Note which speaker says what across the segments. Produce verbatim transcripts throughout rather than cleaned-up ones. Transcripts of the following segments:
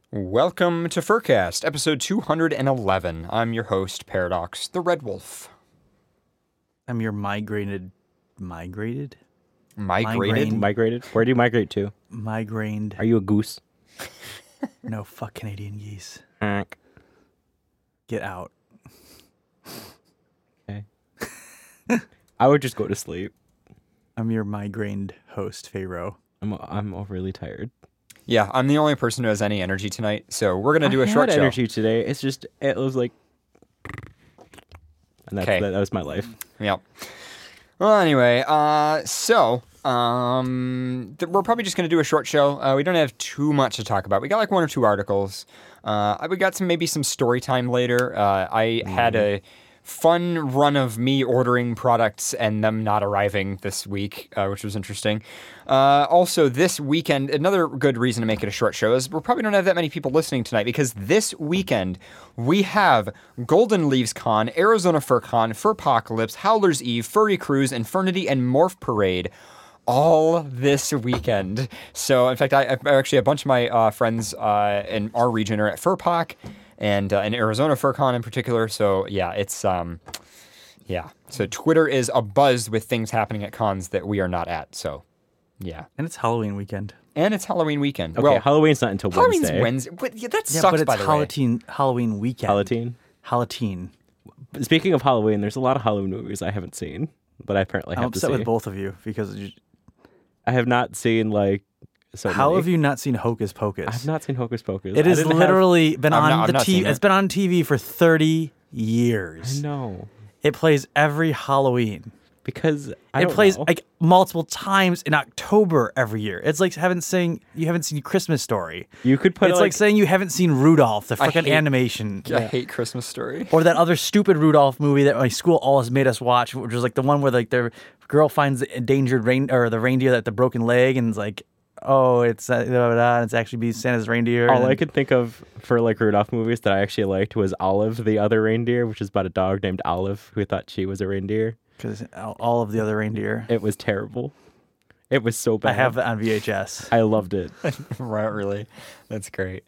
Speaker 1: Welcome to Furcast, episode two hundred eleven. I'm your host, Paradox, the Red Wolf.
Speaker 2: I'm your migrated, migrated?
Speaker 1: Migrated?
Speaker 2: Migraine.
Speaker 3: Migrated? Where do you migrate to?
Speaker 2: Migrained.
Speaker 3: Are you a goose?
Speaker 2: No, fuck Canadian geese.
Speaker 3: Honk.
Speaker 2: Get out.
Speaker 3: Okay. I would just go to sleep.
Speaker 2: I'm your migrained host, Pharaoh.
Speaker 3: I'm I'm overly tired.
Speaker 1: Yeah, I'm the only person who has any energy tonight, so we're going to do
Speaker 3: I
Speaker 1: a short
Speaker 3: had
Speaker 1: show.
Speaker 3: energy today. It's just, it was like... And that's,
Speaker 1: Okay.
Speaker 3: that, that was my life.
Speaker 1: Yep. Well, anyway, uh, so, um, th- we're probably just going to do a short show. Uh, we don't have too much to talk about. We got like one or two articles. Uh, we got some, maybe some story time later. Uh, I had a fun run of me ordering products and them not arriving this week, uh, which was interesting. Uh, also, this weekend, another good reason to make it a short show is we probably don't have that many people listening tonight because this weekend we have Golden Leaves Con, Arizona Fur Con, Furpocalypse, Howler's Eve, Furry Cruise, Infernity, and Morph Parade all this weekend. So, in fact, I, I actually a bunch of my uh, friends uh, in our region are at Furpoc and uh, in Arizona FurCon in particular. So, yeah, it's um, yeah. So Twitter is abuzz with things happening at cons that we are not at. So, yeah,
Speaker 2: And it's Halloween weekend.
Speaker 1: and it's Halloween weekend.
Speaker 3: Okay,
Speaker 1: well,
Speaker 3: Halloween's not until
Speaker 1: Halloween's
Speaker 3: Wednesday.
Speaker 1: Wednesday. But yeah, that
Speaker 2: Yeah,
Speaker 1: sucks.
Speaker 2: but it's
Speaker 1: by the way.
Speaker 2: Halloween, Halloween weekend.
Speaker 3: Halloween.
Speaker 2: Halloween.
Speaker 3: Speaking of Halloween, there's a lot of Halloween movies I haven't seen, but I apparently
Speaker 2: I'm
Speaker 3: have to
Speaker 2: upset
Speaker 3: see.
Speaker 2: with both of you because you,
Speaker 3: I have not seen, like, so
Speaker 2: how
Speaker 3: many.
Speaker 2: have you not seen Hocus Pocus?
Speaker 3: I've not seen Hocus Pocus.
Speaker 2: It
Speaker 3: I
Speaker 2: has
Speaker 3: didn't have-
Speaker 2: literally been
Speaker 1: I've
Speaker 2: on
Speaker 1: not- I've
Speaker 2: the
Speaker 1: not
Speaker 2: T V.
Speaker 1: seen it.
Speaker 2: It's been on T V for thirty years.
Speaker 3: No,
Speaker 2: It plays every Halloween.
Speaker 3: because I
Speaker 2: it
Speaker 3: don't
Speaker 2: plays
Speaker 3: know.
Speaker 2: like multiple times in October every year. It's like haven't saying you haven't seen Christmas Story.
Speaker 3: You could put
Speaker 2: It's
Speaker 3: like,
Speaker 2: like saying you haven't seen Rudolph, the
Speaker 1: I
Speaker 2: fucking
Speaker 1: hate-
Speaker 2: animation,
Speaker 1: I hate Christmas Story.
Speaker 2: or that other stupid Rudolph movie that my school always made us watch, which was like the one where like the girl finds the endangered rain or the reindeer that the broken leg, and it's like, oh, it's uh, blah, blah, blah, and it's actually be Santa's reindeer.
Speaker 3: all
Speaker 2: and
Speaker 3: I could think of for like Rudolph movies that I actually liked was Olive, the other reindeer, which is about a dog named Olive who thought she was a reindeer.
Speaker 2: because all of the other reindeer.
Speaker 3: It was terrible. It was so bad.
Speaker 2: I have that on V H S.
Speaker 3: I loved it.
Speaker 1: Right, really. That's great.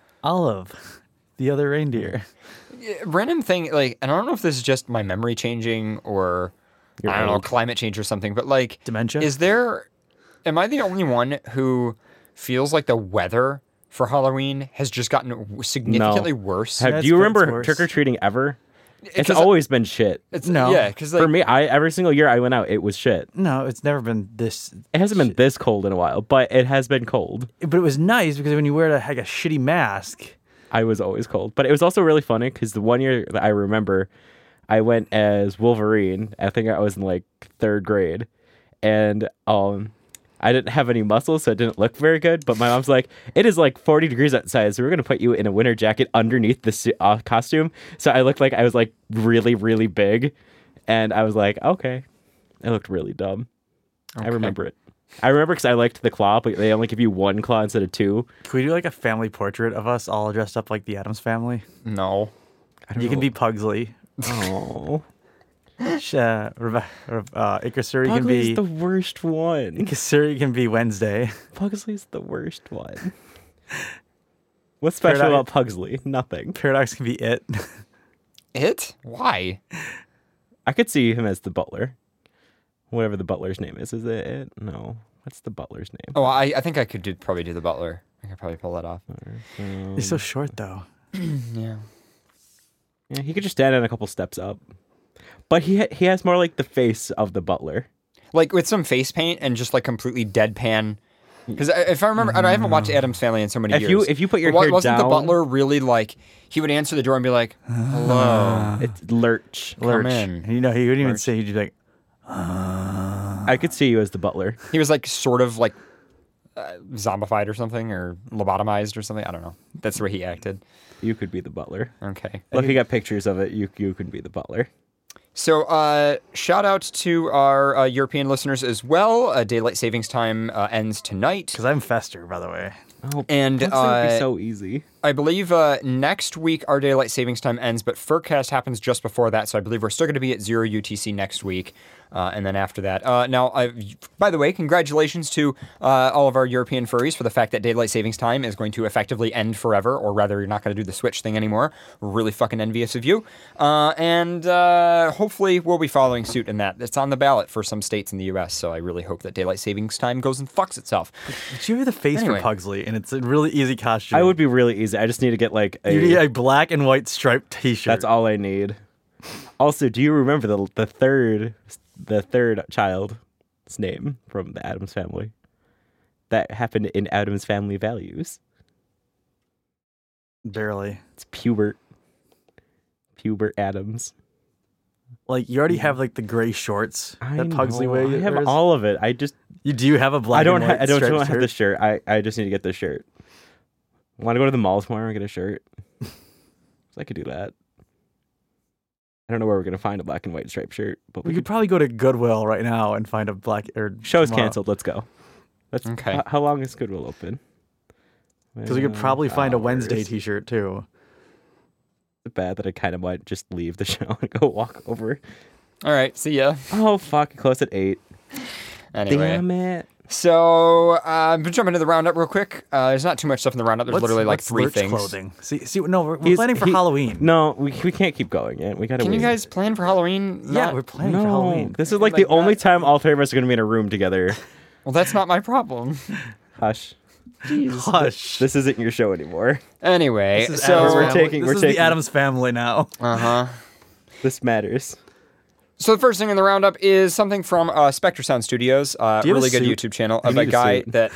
Speaker 2: Olive, the other reindeer.
Speaker 1: Yeah, random thing, like, and I don't know if this is just my memory changing or
Speaker 3: You're
Speaker 1: I don't know,
Speaker 3: old.
Speaker 1: climate change or something, but like,
Speaker 2: Dementia?
Speaker 1: Is there? Am I the only one who feels like the weather for Halloween has just gotten w- significantly worse?
Speaker 3: Have,
Speaker 2: That's
Speaker 3: do you
Speaker 2: good,
Speaker 3: remember
Speaker 2: it's worse.
Speaker 3: trick or treating ever? It's
Speaker 1: 'Cause
Speaker 3: always been shit.
Speaker 1: It's
Speaker 2: No.
Speaker 1: yeah, because like
Speaker 3: For me, I every single year I went out, it was shit.
Speaker 2: No, it's never been this.
Speaker 3: It hasn't been this cold in a while, but it has been cold.
Speaker 2: But it was nice because when you wear like a shitty mask,
Speaker 3: I was always cold. But it was also really funny because the one year that I remember, I went as Wolverine. I think I was in like third grade. And um, I didn't have any muscles, so it didn't look very good. But my mom's like, it is like forty degrees outside, so we're going to put you in a winter jacket underneath the su- uh, costume. So I looked like I was like really, really big. And I was like, okay. I looked really dumb. I remember it. I remember because I liked the claw, but they only give you one claw instead of two.
Speaker 2: can we do like a family portrait of us all dressed up like the Addams Family?
Speaker 1: no.
Speaker 3: I don't
Speaker 2: You can
Speaker 3: know.
Speaker 2: be Pugsley.
Speaker 3: Oh.
Speaker 2: Sh- Uh, Rebe- uh, Ikasuri can
Speaker 3: Pugsley's
Speaker 2: be
Speaker 3: the worst one.
Speaker 2: Ikasuri can be Wednesday.
Speaker 3: Pugsley's the worst one. What's special
Speaker 2: Paradox-
Speaker 3: about Pugsley? Nothing.
Speaker 2: Paradox can be it.
Speaker 1: It? Why?
Speaker 3: I could see him as the butler. Whatever the butler's name is. Is it it? No. What's the butler's name?
Speaker 1: Oh, I, I think I could do probably do the butler. I could probably pull that off.
Speaker 3: Um,
Speaker 2: He's so short though.
Speaker 1: Yeah.
Speaker 3: yeah, he could just stand on a couple steps up. But he ha- he has more like the face of the butler.
Speaker 1: Like with some face paint and just like completely deadpan. Because if I remember, I haven't watched Adam's Family in so many
Speaker 3: If
Speaker 1: years.
Speaker 3: you if you put your
Speaker 1: Wa-
Speaker 3: hair
Speaker 1: wasn't
Speaker 3: down,
Speaker 1: the butler really like he would answer the door and be like, "Hello."
Speaker 3: it's lurch.
Speaker 2: Lurch.
Speaker 1: in.
Speaker 2: You know, he wouldn't even
Speaker 1: Lurch.
Speaker 2: say. He'd be like,
Speaker 3: I could see you as the butler.
Speaker 1: He was like sort of like uh, zombified or something or lobotomized or something. I don't know. That's the way he acted.
Speaker 3: You could be the butler.
Speaker 1: Okay.
Speaker 3: Look, you got pictures of it. You you could be the butler.
Speaker 1: So, uh, shout out to our uh, European listeners as well. Uh, daylight savings time uh, ends tonight,
Speaker 2: because I'm Fester, by the way.
Speaker 3: Oh,
Speaker 1: and
Speaker 3: Pugsley would be
Speaker 1: uh,
Speaker 3: so easy.
Speaker 1: I believe uh, next week our daylight savings time ends, but Furcast happens just before that, so I believe we're still going to be at zero U T C next week. Uh, and then after that, uh, now, I, by the way, congratulations to uh, all of our European furries for the fact that daylight savings time is going to effectively end forever, or rather, you're not going to do the switch thing anymore. We're really fucking envious of you. Uh, and uh, hopefully, we'll be following suit in that. It's on the ballot for some states in the U S, so I really hope that daylight savings time goes and fucks itself.
Speaker 2: But you have the face
Speaker 1: Anyway.
Speaker 2: for Pugsley, and it's a really easy costume.
Speaker 3: I would be really easy. I just need to get like a.
Speaker 2: You need a black and white striped T-shirt.
Speaker 3: That's all I need. Also, do you remember the the third the third child's name from the Addams Family? That happened in Addams Family Values.
Speaker 2: Barely.
Speaker 3: It's Pubert. Pubert Adams.
Speaker 2: Like you already have like the gray shorts
Speaker 3: I
Speaker 2: that Pugsley
Speaker 3: know.
Speaker 2: wears.
Speaker 3: I have all of it. I just
Speaker 2: You do have a black.
Speaker 3: I don't
Speaker 2: and
Speaker 3: ha-
Speaker 2: white
Speaker 3: I don't,
Speaker 2: striped
Speaker 3: don't have
Speaker 2: shirt?
Speaker 3: the shirt. I, I just need to get this shirt. Want to go to the mall tomorrow and get a shirt? So I could do that. I don't know where we're gonna find a black and white striped shirt, but
Speaker 2: We
Speaker 3: we
Speaker 2: could
Speaker 3: could.
Speaker 2: probably go to Goodwill right now and find a black or
Speaker 3: Show's
Speaker 2: tomorrow.
Speaker 3: canceled. Let's go. Let's.
Speaker 1: Okay.
Speaker 3: H- how long is Goodwill open?
Speaker 2: Because we could
Speaker 3: Uh,
Speaker 2: probably find a Wednesday
Speaker 3: hours.
Speaker 2: T-shirt too.
Speaker 3: It's bad that I kind of might just leave the show and go walk over.
Speaker 1: All right, see ya.
Speaker 3: Oh fuck! Close at eight.
Speaker 1: Anyway.
Speaker 3: Damn it!
Speaker 1: So, uh, I'm jump into the roundup real quick. Uh, there's not too much stuff in the roundup. There's
Speaker 2: What's-
Speaker 1: literally like
Speaker 2: what's
Speaker 1: three
Speaker 2: Lurch
Speaker 1: things.
Speaker 2: Clothing. See, see, no, we're, we're
Speaker 3: He's-
Speaker 2: planning for
Speaker 3: he-
Speaker 2: Halloween.
Speaker 3: No, we we can't keep going yet. We gotta.
Speaker 1: Can
Speaker 3: wait.
Speaker 1: you guys plan for Halloween?
Speaker 2: yeah,
Speaker 1: Not-
Speaker 2: we're planning
Speaker 3: No,
Speaker 2: for Halloween.
Speaker 3: this is like,
Speaker 1: Like
Speaker 3: the only
Speaker 1: that?
Speaker 3: time all three of us are gonna be in a room together.
Speaker 1: Well, that's not my problem.
Speaker 3: Hush.
Speaker 2: Hush.
Speaker 3: This isn't your show anymore.
Speaker 1: Anyway,
Speaker 2: This is
Speaker 1: so
Speaker 2: Addams
Speaker 3: we're
Speaker 2: family.
Speaker 3: taking-
Speaker 2: This
Speaker 3: we're
Speaker 2: is
Speaker 3: taking-
Speaker 2: the Adams family now.
Speaker 1: uh huh.
Speaker 3: This matters.
Speaker 1: So the first thing in the roundup is something from uh, Spectre Sound Studios, uh,
Speaker 2: Do you have a
Speaker 1: really good
Speaker 2: suit?
Speaker 1: YouTube channel
Speaker 3: You
Speaker 1: of a
Speaker 3: need a
Speaker 1: guy
Speaker 3: suit.
Speaker 1: that.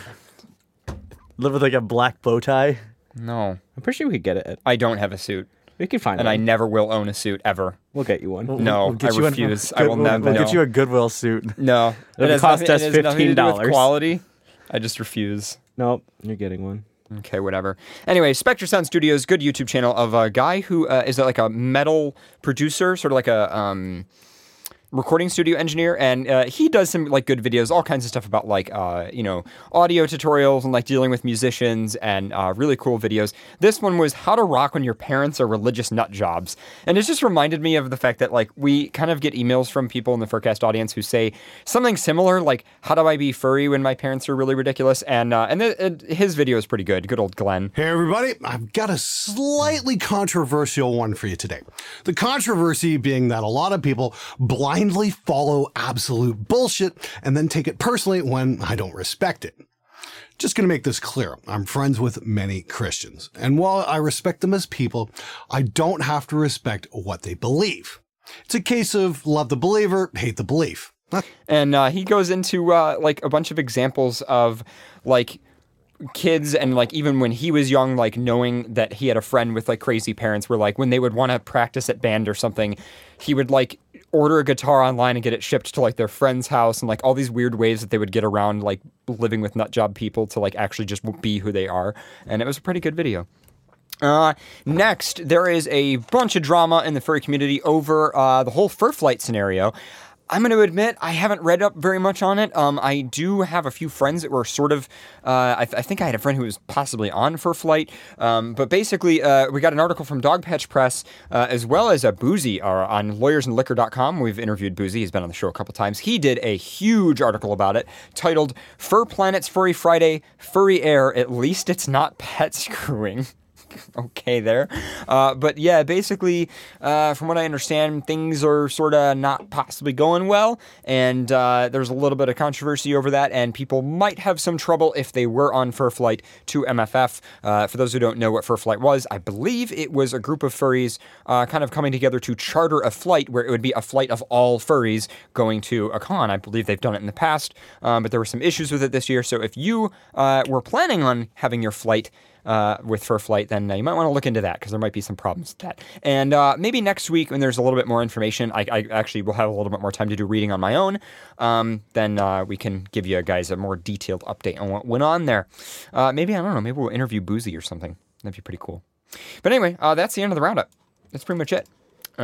Speaker 2: Live with like a black bow tie.
Speaker 1: No,
Speaker 3: I'm pretty sure we could get it.
Speaker 1: I don't have a suit,
Speaker 3: We can find
Speaker 1: and I
Speaker 3: one.
Speaker 1: never will own a suit ever.
Speaker 3: We'll get you one.
Speaker 1: No,
Speaker 2: We'll get
Speaker 1: I
Speaker 2: you a-
Speaker 1: refuse. I
Speaker 2: good-
Speaker 1: will
Speaker 2: we'll,
Speaker 1: never.
Speaker 2: We'll
Speaker 1: no.
Speaker 2: get you a Goodwill suit.
Speaker 1: No,
Speaker 3: It'll
Speaker 1: it has
Speaker 3: cost
Speaker 1: nothing-
Speaker 3: us
Speaker 1: it has nothing to do with
Speaker 3: fifteen dollars.
Speaker 1: quality. I just refuse.
Speaker 3: Nope, you're getting one.
Speaker 1: Okay, whatever. Anyway, Spectre Sound Studios, good YouTube channel of a guy who uh, is like a metal producer, sort of like a um, recording studio engineer, and uh, he does some like good videos, all kinds of stuff about like uh, you know audio tutorials and like dealing with musicians and uh, really cool videos. This one was how to rock when your parents are religious nut jobs, and it just reminded me of the fact that like we kind of get emails from people in the Furcast audience who say something similar, like how do I be furry when my parents are really ridiculous, and uh, and, th- and his video is pretty good. Good old Glenn.
Speaker 4: Hey everybody, I've got a slightly controversial one for you today. The controversy being that a lot of people blindly follow absolute bullshit and then take it personally when I don't respect it. Just going to make this clear. I'm friends with many Christians, and while I respect them as people, I don't have to respect what they believe. It's a case of love the believer, hate the belief.
Speaker 1: And uh, he goes into uh, like a bunch of examples of like kids and like even when he was young, like knowing that he had a friend with like crazy parents where like when they would want to practice at band or something, he would like order a guitar online and get it shipped to like their friend's house, and like all these weird ways that they would get around like living with nut job people to like actually just be who they are. And it was a pretty good video. Uh, next, there is a bunch of drama in the furry community over uh, the whole fur flight scenario. I'm going to admit I haven't read up very much on it. Um, I do have a few friends that were sort of. Uh, I, th- I think I had a friend who was possibly on Fur Flight. Um, but basically, uh, we got an article from Dogpatch Press uh, as well as a Boozy uh, on lawyersand liquor dot com. We've interviewed Boozy. He's been on the show a couple times. He did a huge article about it titled "Fur Planet's Furry Friday, Furry Air. At least it's not pet screwing." Okay there. Uh, but yeah, basically, uh, from what I understand, things are sort of not possibly going well, and uh, there's a little bit of controversy over that, and people might have some trouble if they were on Fur Flight to M F F. Uh, for those who don't know what Fur Flight was, I believe it was a group of furries uh, kind of coming together to charter a flight where it would be a flight of all furries going to a con. I believe they've done it in the past, um, but there were some issues with it this year, so if you uh, were planning on having your flight Uh, with Fur Flight, then uh, you might want to look into that because there might be some problems with that. And uh, maybe next week when there's a little bit more information, I, I actually will have a little bit more time to do reading on my own, um, then uh, we can give you guys a more detailed update on what went on there. Uh, maybe, I don't know, maybe we'll interview Boozy or something. That'd be pretty cool. But anyway, uh, that's the end of the roundup. That's pretty much it.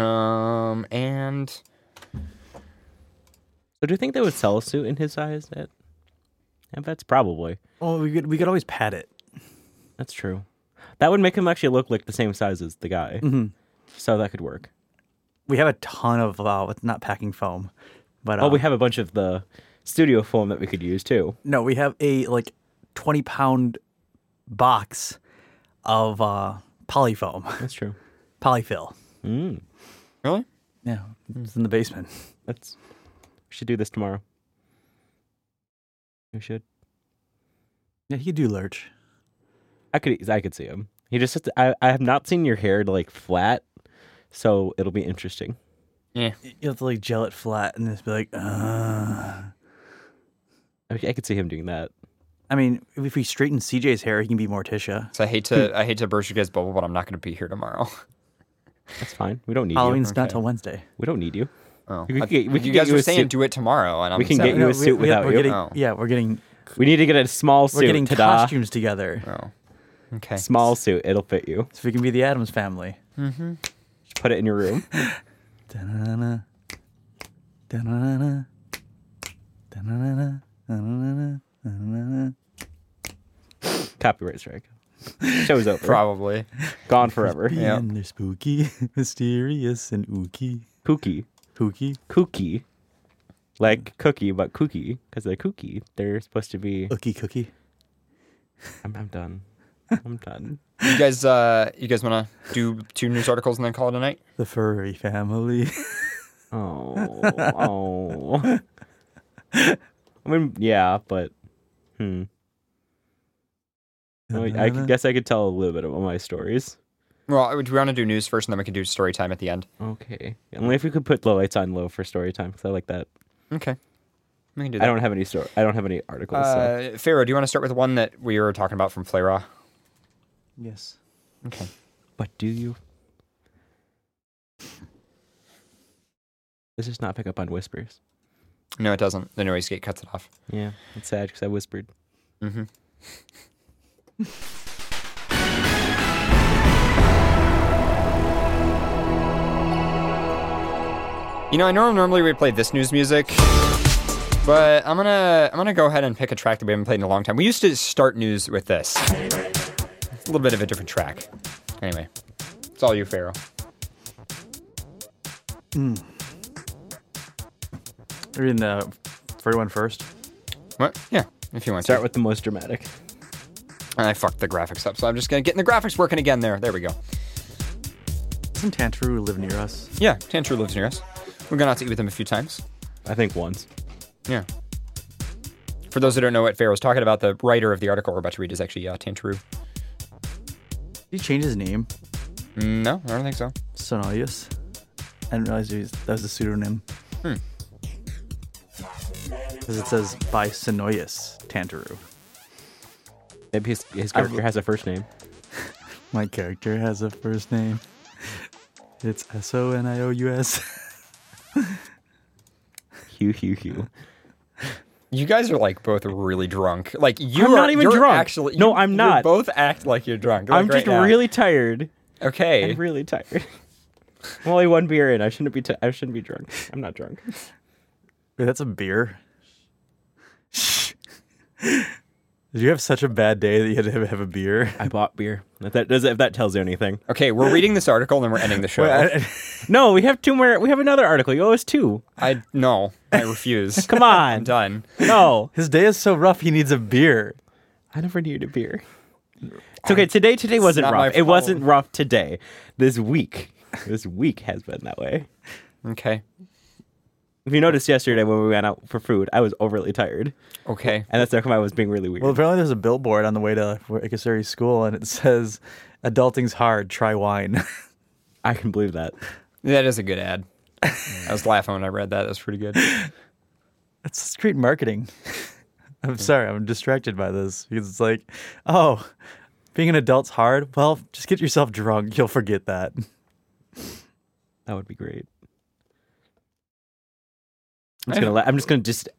Speaker 1: Um, and...
Speaker 3: So do you think they would sell a suit in his size? At, yeah, that's probably.
Speaker 2: Oh, we could we could always pat it.
Speaker 3: That's true. That would make him actually look like the same size as the guy.
Speaker 2: Mm-hmm.
Speaker 3: So that could work.
Speaker 2: We have a ton of uh, with not packing foam. But
Speaker 3: Oh,
Speaker 2: uh,
Speaker 3: we have a bunch of the studio foam that we could use too.
Speaker 2: no, we have a like twenty pound box of uh, polyfoam,
Speaker 3: That's true.
Speaker 2: polyfill.
Speaker 3: Mm,
Speaker 1: Really?
Speaker 2: Yeah, it's in the basement.
Speaker 3: that's. We should do this tomorrow. We should.
Speaker 2: Yeah, you do lurch.
Speaker 3: I could. I could see him. He just. Has to, I. I have not seen your hair like flat, so it'll be interesting.
Speaker 1: Yeah.
Speaker 2: You have to like gel it flat and just be like, uh.
Speaker 3: I, I could see him doing that.
Speaker 2: I mean, if we straighten C J's hair, he can be Morticia.
Speaker 1: So I hate to I hate to burst your guys' bubble, but I'm not going to be here tomorrow.
Speaker 3: That's fine. We don't need
Speaker 2: Halloween's
Speaker 3: you.
Speaker 2: not
Speaker 1: Okay.
Speaker 2: till Wednesday.
Speaker 3: We don't need you.
Speaker 1: Oh,
Speaker 3: We
Speaker 1: I-
Speaker 3: could get- we could
Speaker 1: you
Speaker 3: get
Speaker 1: guys
Speaker 3: you
Speaker 1: were
Speaker 3: a
Speaker 1: saying
Speaker 3: suit.
Speaker 1: do it tomorrow, and I'm
Speaker 3: We can
Speaker 1: sad.
Speaker 3: get you a suit
Speaker 2: we,
Speaker 3: without
Speaker 2: we're
Speaker 3: you.
Speaker 2: Getting,
Speaker 1: Oh.
Speaker 2: Yeah, we're getting
Speaker 3: We need to get a small suit.
Speaker 2: we're getting
Speaker 3: Ta-da.
Speaker 2: costumes together,
Speaker 1: Oh, okay.
Speaker 3: Small suit. It'll fit you.
Speaker 2: so we can be the Addams family.
Speaker 3: Put it in your room.
Speaker 2: Da-na-na-na. Da-na-na-na. Da-na-na-na. Da-na-na-na. Da-na-na-na.
Speaker 3: Copyright strike. Show's over.
Speaker 1: Probably.
Speaker 3: Gone forever.
Speaker 1: Yeah.
Speaker 2: And they're spooky, mysterious, and ooky.
Speaker 3: Kooky.
Speaker 2: Pooky.
Speaker 3: Kooky. Like cookie, but kooky. Because they're kooky. They're supposed to be.
Speaker 2: Ookie cookie.
Speaker 3: I'm, I'm done. I'm done.
Speaker 1: You guys, uh, you guys want to do two news articles and then call it a night?
Speaker 2: The furry family.
Speaker 3: Oh. Oh. I mean, yeah, but. Hmm. I, I could guess I could tell a little bit about my stories.
Speaker 1: Well, do we want to do news first, and then we can do story time at the end?
Speaker 3: Okay. Only if we could put the lights on low for story time, because I like that.
Speaker 1: Okay, we can do that.
Speaker 3: I don't have any story. I don't have any articles. so.
Speaker 1: Uh, Pharaoh, do you want to start with the one that we were talking about from Flayraw?
Speaker 2: Yes.
Speaker 1: Okay.
Speaker 3: But do you? Does this not pick up on whispers?
Speaker 1: No, it doesn't. The noise gate cuts it off.
Speaker 3: Yeah, it's sad because I whispered.
Speaker 1: Mm-hmm. You know, I know normally we play this news music, but I'm gonna I'm gonna go ahead and pick a track that we haven't played in a long time. We used to start news with this. It's a little bit of a different track. Anyway, it's all you, Pharaoh.
Speaker 2: Reading the furry one first.
Speaker 1: What? Yeah, if you want
Speaker 3: Start
Speaker 1: to.
Speaker 3: with the most dramatic.
Speaker 1: I fucked the graphics up, so I'm just gonna get the graphics working again. There, there we go.
Speaker 2: Doesn't Tantaru live near us?
Speaker 1: Yeah, Tantru lives near us. We've gone out to eat with him a few times.
Speaker 3: I think once.
Speaker 1: Yeah. For those who don't know what Pharaoh's talking about, the writer of the article we're about to read is actually uh, Tantru.
Speaker 2: Did he change his name?
Speaker 1: Mm, no, I don't think so.
Speaker 2: Sonolius. I didn't realize he was, that was a pseudonym.
Speaker 1: Hmm.
Speaker 2: Because it says by Sonoyus Tantaru.
Speaker 3: Maybe his, his character has a first name.
Speaker 2: My character has a first name. It's S O N I O U S.
Speaker 3: Hugh, Hugh, Hugh.
Speaker 1: You guys are like both really drunk. Like you
Speaker 3: I'm
Speaker 1: are
Speaker 3: not even
Speaker 1: you're
Speaker 3: drunk.
Speaker 1: Actually,
Speaker 3: No,
Speaker 1: you-
Speaker 3: I'm
Speaker 1: you
Speaker 3: not.
Speaker 1: both act like you're drunk. Like
Speaker 3: I'm just
Speaker 1: right now.
Speaker 3: really tired.
Speaker 1: okay.
Speaker 3: I'm really tired. I'm only one beer in. I shouldn't be. T- I shouldn't be drunk. I'm not drunk.
Speaker 2: Wait, that's a beer? Did you have such a bad day that you had to have, have a beer?
Speaker 3: I bought beer. If that does, if that tells you anything.
Speaker 1: Okay, we're reading this article and then we're ending the show.
Speaker 2: Wait, I- I-
Speaker 3: No, we have two more. We have another article. You owe us two.
Speaker 1: I no, I refuse.
Speaker 3: Come
Speaker 1: I'm
Speaker 3: on.
Speaker 1: done.
Speaker 3: No,
Speaker 2: his day is so rough, he needs a beer.
Speaker 3: I never needed a beer. It's okay. Today, today wasn't
Speaker 1: not my
Speaker 3: rough. It wasn't
Speaker 1: problem.
Speaker 3: rough today. This week, this week has been that way.
Speaker 1: Okay.
Speaker 3: If you noticed yesterday when we went out for food, I was overly tired,
Speaker 1: Okay.
Speaker 3: and that's how come I was being really weird.
Speaker 2: Well, apparently there's a billboard on the way to Ikasuri School, and it says, "Adulting's hard. Try wine."
Speaker 3: I can believe that.
Speaker 1: That is a good ad. I was laughing when I read that. That's pretty good.
Speaker 2: That's street marketing. I'm sorry, I'm distracted by this because it's like, oh, being an adult's hard. Well, just get yourself drunk. You'll forget that.
Speaker 3: That would be great. I'm just gonna. Let, I'm just gonna just.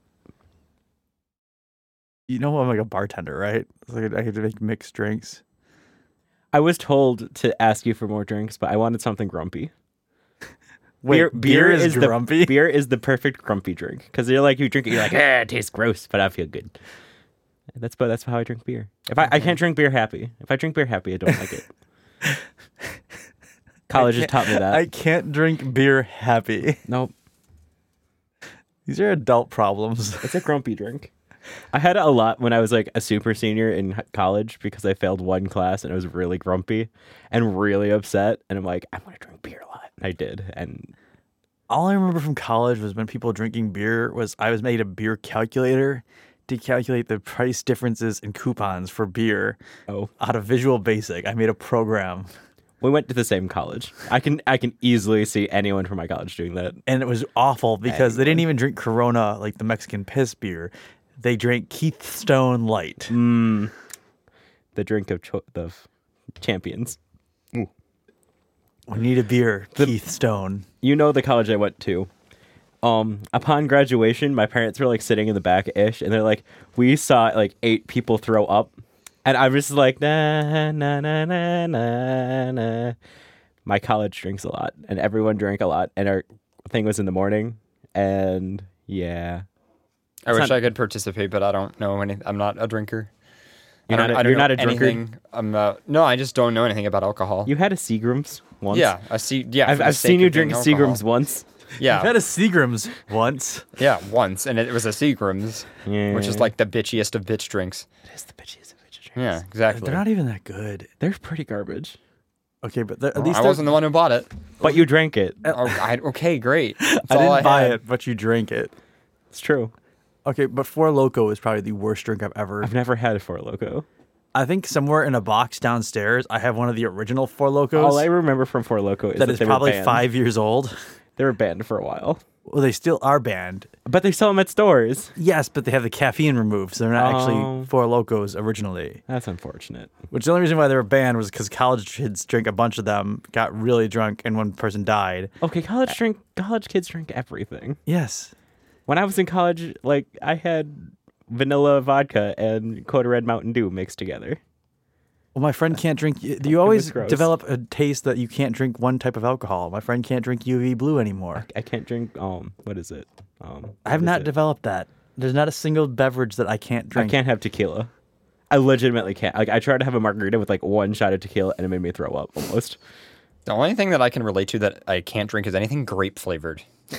Speaker 2: You know, I'm like a bartender, right? It's like I have to make mixed drinks.
Speaker 3: I was told to ask you for more drinks, but I wanted something grumpy.
Speaker 2: Wait,
Speaker 3: beer,
Speaker 2: beer is
Speaker 3: the
Speaker 2: grumpy?
Speaker 3: beer is the perfect grumpy drink because you're like you drink it, you're like, ah, it tastes gross, but I feel good. That's but that's how I drink beer. If I, I can't drink beer happy. If I drink beer happy, I don't like it. College has taught me that.
Speaker 2: I can't drink beer happy.
Speaker 3: Nope.
Speaker 2: These are adult problems.
Speaker 3: It's a grumpy drink. I had it a lot when I was like a super senior in h- college because I failed one class and I was really grumpy and really upset. And I'm like, I'm going to drink beer a lot. And I did. And
Speaker 2: All I remember from college was when people drinking beer was I was made a beer calculator to calculate the price differences in coupons for beer.
Speaker 3: oh,
Speaker 2: Out of Visual Basic, I made a program,
Speaker 3: we went to the same college. I can I can easily see anyone from my college doing that.
Speaker 2: and it was awful because they didn't even drink Corona, like the Mexican piss beer. They drank Keith Stone Light.
Speaker 3: Mm, the drink of cho- the f- champions.
Speaker 2: We need a beer, Keith Stone.
Speaker 3: You know the college I went to. Um, upon graduation, my parents were like sitting in the back ish, and they're like, we saw like eight people throw up, and I was just like, nah, nah, nah, nah, nah, nah. My college drinks a lot, and everyone drank a lot, and our thing was in the morning, and yeah,
Speaker 1: I
Speaker 3: It's
Speaker 1: wish
Speaker 3: not-
Speaker 1: I could participate, but I don't know any. I'm not a drinker.
Speaker 3: You're
Speaker 1: I don't,
Speaker 3: not a-
Speaker 1: I don't
Speaker 3: you're
Speaker 1: know
Speaker 3: not a drinker?
Speaker 1: anything About, no, I just don't know anything about alcohol.
Speaker 3: you had a Seagram's once.
Speaker 1: yeah, I see. Yeah,
Speaker 3: I've
Speaker 1: for the
Speaker 3: I've
Speaker 1: sake
Speaker 3: seen you
Speaker 1: of being
Speaker 3: drink
Speaker 1: alcohol.
Speaker 3: Seagram's once.
Speaker 1: Yeah,
Speaker 2: I've had a Seagram's once.
Speaker 1: yeah, once, and it was a Seagram's,
Speaker 3: Yeah,
Speaker 1: which is like the bitchiest of bitch drinks.
Speaker 3: it is the bitchiest of bitch drinks.
Speaker 1: Yeah, exactly.
Speaker 2: They're not even that good.
Speaker 3: They're pretty garbage.
Speaker 2: Okay, but they're- at
Speaker 1: Well,
Speaker 2: least
Speaker 1: I
Speaker 2: they're-
Speaker 1: wasn't the one who bought it.
Speaker 3: But you drank it.
Speaker 1: Oh, I, okay, great. That's
Speaker 2: I
Speaker 1: all
Speaker 2: didn't
Speaker 1: I
Speaker 2: buy
Speaker 1: had.
Speaker 2: it, but you drank it.
Speaker 3: It's true.
Speaker 2: Okay, but Four Loko is probably the worst drink I've ever.
Speaker 3: I've never had a Four Loko.
Speaker 2: I think somewhere in a box downstairs, I have one of the original Four Lokos
Speaker 3: All I remember from Four Loko is
Speaker 2: that
Speaker 3: that
Speaker 2: is
Speaker 3: they
Speaker 2: probably
Speaker 3: were banned.
Speaker 2: five years old.
Speaker 3: They were banned for a while,
Speaker 2: Well, they still are banned.
Speaker 3: but they sell them at stores.
Speaker 2: Yes, but they have the caffeine removed, so they're not
Speaker 3: Oh.
Speaker 2: actually Four Lokos originally.
Speaker 3: That's unfortunate.
Speaker 2: Which the only reason why they were banned was because college kids drank a bunch of them, got really drunk, and one person died.
Speaker 3: Okay, college drink. College kids drink everything.
Speaker 2: Yes.
Speaker 3: When I was in college, like I had vanilla vodka and Code Red Mountain Dew mixed together.
Speaker 2: Well, my friend can't drink. Do you always
Speaker 3: gross.
Speaker 2: develop a taste that you can't drink one type of alcohol? My friend can't drink U V Blue anymore.
Speaker 3: I can't drink. Um, what is it? Um,
Speaker 2: I have
Speaker 3: what is
Speaker 2: not
Speaker 3: it?
Speaker 2: developed that. There's not a single beverage that I can't
Speaker 3: I
Speaker 2: drink.
Speaker 3: can't have tequila. I legitimately can't. Like I tried to have a margarita with like one shot of tequila, and it made me throw up almost.
Speaker 1: The only thing that I can relate to that I can't drink is anything grape flavored.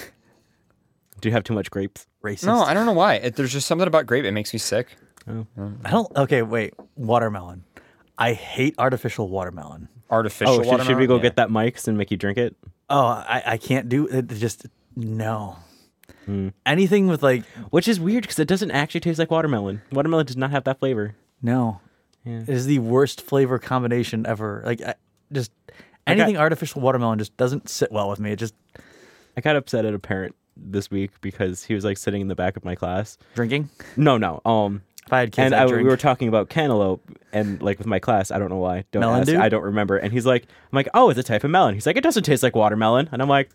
Speaker 3: Do you have too much grapes?
Speaker 2: Racist.
Speaker 1: No, I don't know why. It, there's just something about grape. It makes me sick.
Speaker 2: I don't. Okay, wait. Watermelon. I hate artificial watermelon.
Speaker 1: Artificial
Speaker 3: Oh, should, should we
Speaker 1: watermelon?
Speaker 3: go
Speaker 1: Yeah.
Speaker 3: get that Mike's and make you drink it?
Speaker 2: Oh, I, I can't do it. Just no.
Speaker 3: Hmm.
Speaker 2: Anything with like
Speaker 3: Which is weird because it doesn't actually taste like watermelon. Watermelon does not have that flavor.
Speaker 2: no.
Speaker 3: Yeah.
Speaker 2: It is the worst flavor combination ever. Like I, just anything artificial watermelon just doesn't sit well with me. It just
Speaker 3: I got upset at a parent this week because he was like sitting in the back of my class.
Speaker 2: drinking.
Speaker 3: No, no. Um,
Speaker 2: If I had kids,
Speaker 3: and
Speaker 2: I'd
Speaker 3: I,
Speaker 2: drink.
Speaker 3: we were talking about cantaloupe and like with my class. I don't know why. Don't
Speaker 2: Melon
Speaker 3: ask.
Speaker 2: Dew?
Speaker 3: I don't remember. And he's like, I'm like, oh, it's a type of melon. He's like, it doesn't taste like watermelon. And I'm like,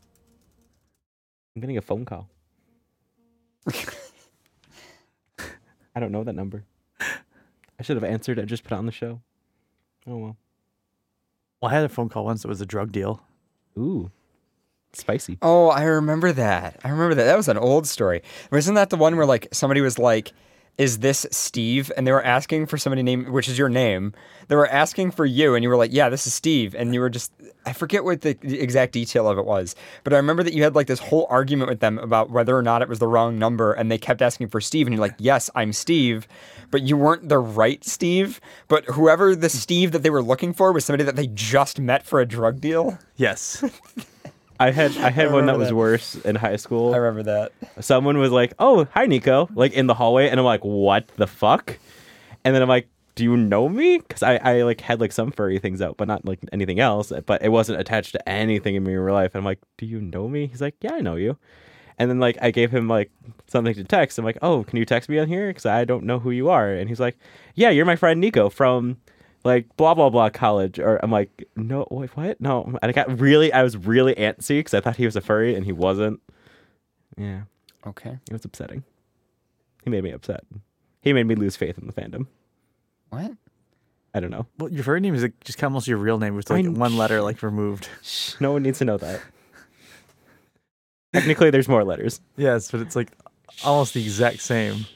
Speaker 3: I'm getting a phone call. I don't know that number. I should have answered and just put it on the show. Oh well.
Speaker 2: Well, I had a phone call once. It was a drug deal.
Speaker 3: Ooh, spicy.
Speaker 1: Oh, I remember that. I remember that. That was an old story. Wasn't that the one where like somebody was like, "Is this Steve?" And they were asking for somebody named, which is your name. They were asking for you, and you were like, "Yeah, this is Steve." And you were just, I forget what the exact detail of it was, but I remember that you had like this whole argument with them about whether or not it was the wrong number, and they kept asking for Steve, and you're like, "Yes, I'm Steve," but you weren't the right Steve. But whoever the Steve that they were looking for was somebody that they just met for a drug deal.
Speaker 2: Yes.
Speaker 3: I had I had one that
Speaker 1: remember
Speaker 3: was
Speaker 1: that.
Speaker 3: worse in high school.
Speaker 1: I remember that.
Speaker 3: Someone was like, "Oh, hi, Nico," like in the hallway, and I'm like, "What the fuck?" And then I'm like, "Do you know me?" Because I, I like had like some furry things out, but not like anything else. But it wasn't attached to anything in my real life. And I'm like, "Do you know me?" He's like, "Yeah, I know you." And then like I gave him like something to text. I'm like, "Oh, can you text me on here? Because I don't know who you are." And he's like, "Yeah, you're my friend Nico from." Like blah blah blah college, or I'm like, no, wait, what? No, and I got really, I was really antsy because I thought he was a furry and he wasn't. Yeah,
Speaker 1: Okay.
Speaker 3: it was upsetting. He made me upset. He made me lose faith in the fandom.
Speaker 1: What?
Speaker 3: I don't know.
Speaker 2: Well, your first name is like, just almost your real name with like
Speaker 3: I-
Speaker 2: one letter like removed.
Speaker 3: Shh, no one needs to know that. Technically, there's more letters.
Speaker 2: Yes, but it's like almost the exact same.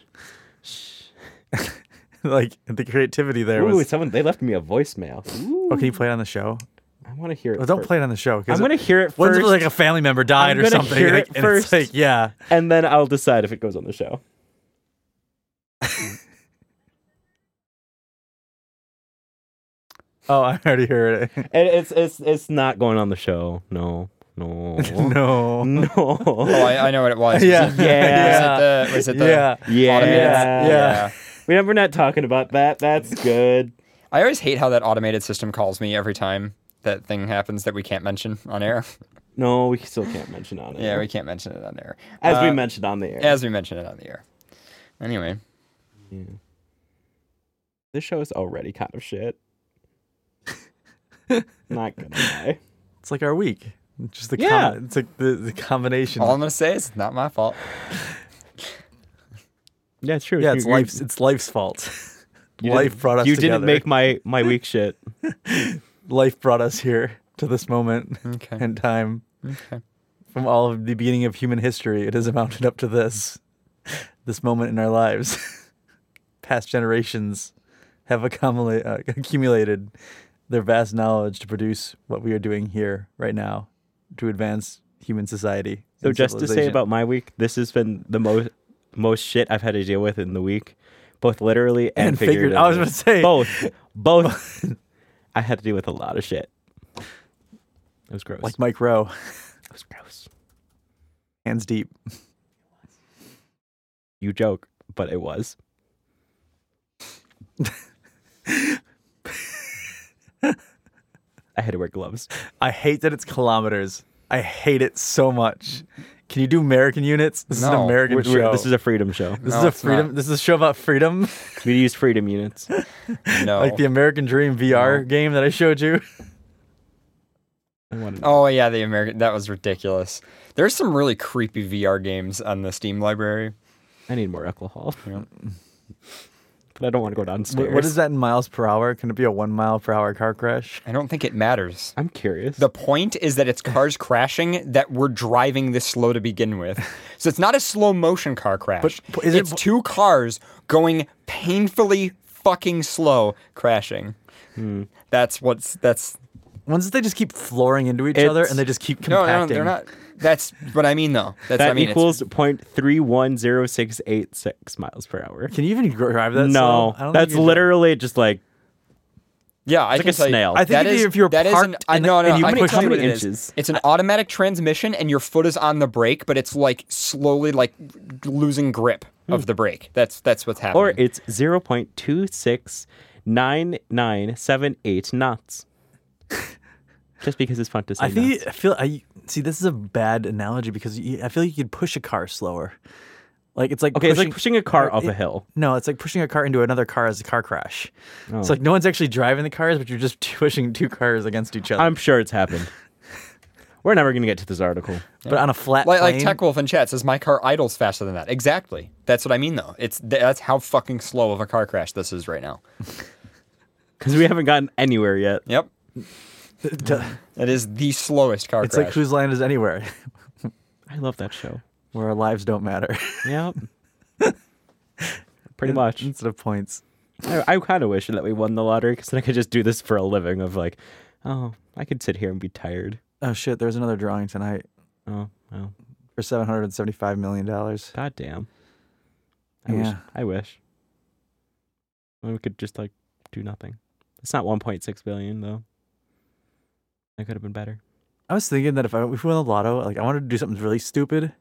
Speaker 2: Like the creativity there
Speaker 3: Ooh,
Speaker 2: was.
Speaker 3: someone they left me a voicemail. Ooh.
Speaker 2: Oh, can you play it on the show?
Speaker 3: I'm want to hear it.
Speaker 2: Well, don't
Speaker 3: first.
Speaker 2: play it on the show.
Speaker 3: I'm going to hear it
Speaker 2: What if
Speaker 3: first,
Speaker 2: like a family member died
Speaker 3: I'm
Speaker 2: or
Speaker 3: gonna
Speaker 2: something?
Speaker 3: hear
Speaker 2: like,
Speaker 3: it
Speaker 2: and it's
Speaker 3: first.
Speaker 2: like, yeah.
Speaker 3: and then I'll decide if it goes on the show.
Speaker 2: Oh, I already heard it.
Speaker 3: And it's it's it's not going on the show. No, no,
Speaker 2: no.
Speaker 3: no.
Speaker 1: Oh, I, I know what it was.
Speaker 2: Yeah.
Speaker 1: Was it,
Speaker 3: Yeah.
Speaker 1: was it the, was it the
Speaker 2: Yeah.
Speaker 3: Yeah,
Speaker 1: automated?
Speaker 2: Yeah.
Speaker 1: yeah.
Speaker 3: We we're not talking about that. That's good.
Speaker 1: I always hate how that automated system calls me every time that thing happens that we can't mention on air.
Speaker 3: No, we still can't mention on it.
Speaker 1: Yeah, we can't mention it on air.
Speaker 3: as we
Speaker 1: Uh,
Speaker 3: mentioned on the air.
Speaker 1: As we mentioned it on the air. Anyway.
Speaker 3: Yeah. This show is already kind of shit. Not gonna lie.
Speaker 2: It's like our week. Just the
Speaker 3: Yeah.
Speaker 2: com- it's like the, the combination.
Speaker 1: All I'm going to say is it's not my fault.
Speaker 3: Yeah, it's true.
Speaker 2: yeah,
Speaker 3: You-
Speaker 2: it's
Speaker 3: you-
Speaker 2: life's it's life's fault.
Speaker 3: you
Speaker 2: Life
Speaker 3: didn't-
Speaker 2: brought us
Speaker 3: You
Speaker 2: together.
Speaker 3: didn't make my my week shit.
Speaker 2: Life brought us here to this moment
Speaker 1: Okay.
Speaker 2: in time.
Speaker 1: Okay.
Speaker 2: From all of the beginning of human history, it has amounted up to this, this moment in our lives. Past generations have accumula- uh, accumulated their vast knowledge to produce what we are doing here right now to advance human society.
Speaker 3: So
Speaker 2: and
Speaker 3: just to say
Speaker 2: civilization.
Speaker 3: about my week, this has been the most most shit I've had to deal with in the week, both literally and,
Speaker 2: And figured-
Speaker 3: figuratively.
Speaker 2: I was gonna say-
Speaker 3: both, both. I had to deal with a lot of shit. It was gross.
Speaker 2: like Mike Rowe,
Speaker 3: it was gross.
Speaker 2: hands deep.
Speaker 3: You joke, but it was. I had to wear gloves.
Speaker 2: I hate that it's kilometers. I hate it so much. Can you do American units? This is
Speaker 1: No.
Speaker 2: an American
Speaker 3: We're- we're-
Speaker 2: show.
Speaker 3: this is a freedom show.
Speaker 2: This
Speaker 1: No,
Speaker 2: is a
Speaker 1: it's
Speaker 2: freedom.
Speaker 1: not.
Speaker 2: This is a show about freedom,
Speaker 3: We use freedom units.
Speaker 1: No.
Speaker 2: like the American Dream V R
Speaker 1: No.
Speaker 2: game that I showed you.
Speaker 3: I wanted
Speaker 1: Oh, yeah, the American. That was ridiculous. There's some really creepy V R games on the Steam library.
Speaker 3: I need more alcohol.
Speaker 1: Yeah.
Speaker 3: But I don't want to go downstairs.
Speaker 2: What, what is that in miles per hour? Can it be a one mile per hour car crash?
Speaker 1: I don't think it matters.
Speaker 3: I'm curious.
Speaker 1: The point is that it's cars crashing that we're driving this slow to begin with. So it's not a slow motion car crash.
Speaker 2: But is it-
Speaker 1: it's two cars going painfully fucking slow crashing.
Speaker 3: Hmm.
Speaker 1: That's what's that's
Speaker 2: Ones that they just keep flooring into each
Speaker 3: It's-
Speaker 2: other and they just keep
Speaker 1: no,
Speaker 2: compacting.
Speaker 1: no, they're not. That's what I mean though. That's
Speaker 3: that
Speaker 1: what I mean.
Speaker 3: equals point three one zero six eight six miles per hour.
Speaker 2: Can you even drive that?
Speaker 3: No,
Speaker 2: slow? I don't
Speaker 3: that's
Speaker 2: think you-
Speaker 3: literally just like
Speaker 1: Yeah, I
Speaker 3: like
Speaker 1: can
Speaker 3: a
Speaker 1: tell you-
Speaker 3: snail.
Speaker 2: I think
Speaker 1: that
Speaker 2: if,
Speaker 1: is-
Speaker 2: you, if you're
Speaker 1: that is
Speaker 2: parked
Speaker 1: an, I,
Speaker 2: and,
Speaker 1: no, no,
Speaker 2: and you
Speaker 1: I can
Speaker 2: push
Speaker 1: tell you
Speaker 3: how
Speaker 1: what
Speaker 3: many
Speaker 1: it is.
Speaker 3: inches?
Speaker 1: It's an automatic transmission, and your foot is on the brake, but it's like slowly like losing grip of the brake. That's that's what's happening.
Speaker 3: or it's zero point two six nine nine seven eight knots. Just because it's fun to say.
Speaker 2: I think
Speaker 3: knots.
Speaker 2: I feel I see this is a bad analogy because you, I feel like you could push a car slower. Like it's like
Speaker 3: Okay, it's
Speaker 2: pushing,
Speaker 3: like pushing a car
Speaker 2: or
Speaker 3: up
Speaker 2: it-
Speaker 3: a hill.
Speaker 2: No, it's like pushing a car into another car as a car crash.
Speaker 3: Oh.
Speaker 2: It's like no one's actually driving the cars, but you're just pushing two cars against each other.
Speaker 3: I'm sure it's happened. We're never going to get to this article.
Speaker 2: But on a flat
Speaker 1: like, like
Speaker 2: plane,
Speaker 1: Tech Wolf in chat says, my car idles faster than that. Exactly. That's what I mean, though. It's that's how fucking slow of a car crash this is right now.
Speaker 3: Because we haven't gotten anywhere yet.
Speaker 1: Yep,
Speaker 2: Duh.
Speaker 1: that is the slowest car
Speaker 2: it's
Speaker 1: crash.
Speaker 2: like Whose Line Is Anywhere,
Speaker 3: I love that show.
Speaker 2: where our lives don't matter.
Speaker 3: Yep. Pretty much.
Speaker 2: Instead of points.
Speaker 3: I, I kind of wish that we won the lottery because then I could just do this for a living of like, oh, I could sit here and be tired.
Speaker 2: Oh shit! There's another drawing tonight
Speaker 3: Oh, well,
Speaker 2: for seven hundred seventy-five million dollars.
Speaker 3: god damn. I wish.
Speaker 2: Yeah.
Speaker 3: I wish. Well, we could just like do nothing. It's not one point six billion though. That could have been better.
Speaker 2: I was thinking that if I if we won the lotto, like I wanted to do something really stupid,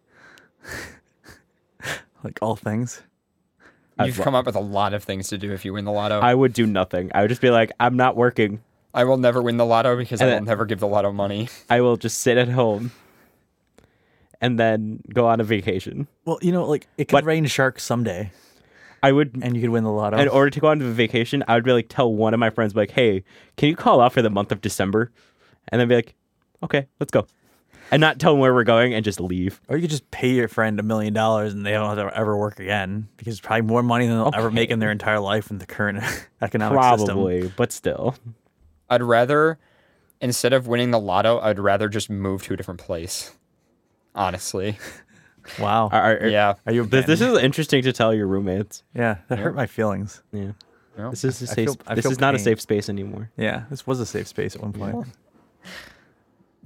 Speaker 2: like all things.
Speaker 1: You've
Speaker 3: I'd
Speaker 1: come up with a lot of things to do if you win the lotto.
Speaker 3: I would do nothing. I would just be like, I'm not working.
Speaker 1: I will never win the lotto because
Speaker 3: And
Speaker 1: I will
Speaker 3: then-
Speaker 1: never give the lotto money.
Speaker 3: I will just sit at home and then go on a vacation.
Speaker 2: Well, you know, like it could
Speaker 3: But-
Speaker 2: rain sharks someday,
Speaker 3: I would,
Speaker 2: and you could win the lotto.
Speaker 3: in order to go on a vacation, I would be like, tell one of my friends, like, hey, can you call off for the month of December? And then be like, okay, let's go. And not tell them where we're going and just leave.
Speaker 2: Or you could just pay your friend a million dollars and they don't have to ever work again because it's probably more money than they'll ever make in their entire life in the current economic system.
Speaker 3: Probably, but still.
Speaker 1: I'd rather, instead of winning the lotto, I'd rather just move to a different place. Honestly.
Speaker 2: Wow.
Speaker 3: Are, are-
Speaker 1: Yeah.
Speaker 2: Are you
Speaker 3: This, this
Speaker 2: abandoned?
Speaker 3: is interesting to tell your roommates.
Speaker 2: Yeah, that hurt my feelings.
Speaker 3: Yeah.
Speaker 1: Well,
Speaker 3: This is a
Speaker 2: I
Speaker 3: safe.
Speaker 2: feel- I
Speaker 3: this
Speaker 2: feel
Speaker 3: is not a
Speaker 2: pain.
Speaker 3: safe space anymore.
Speaker 2: Yeah, this was a safe space at one point.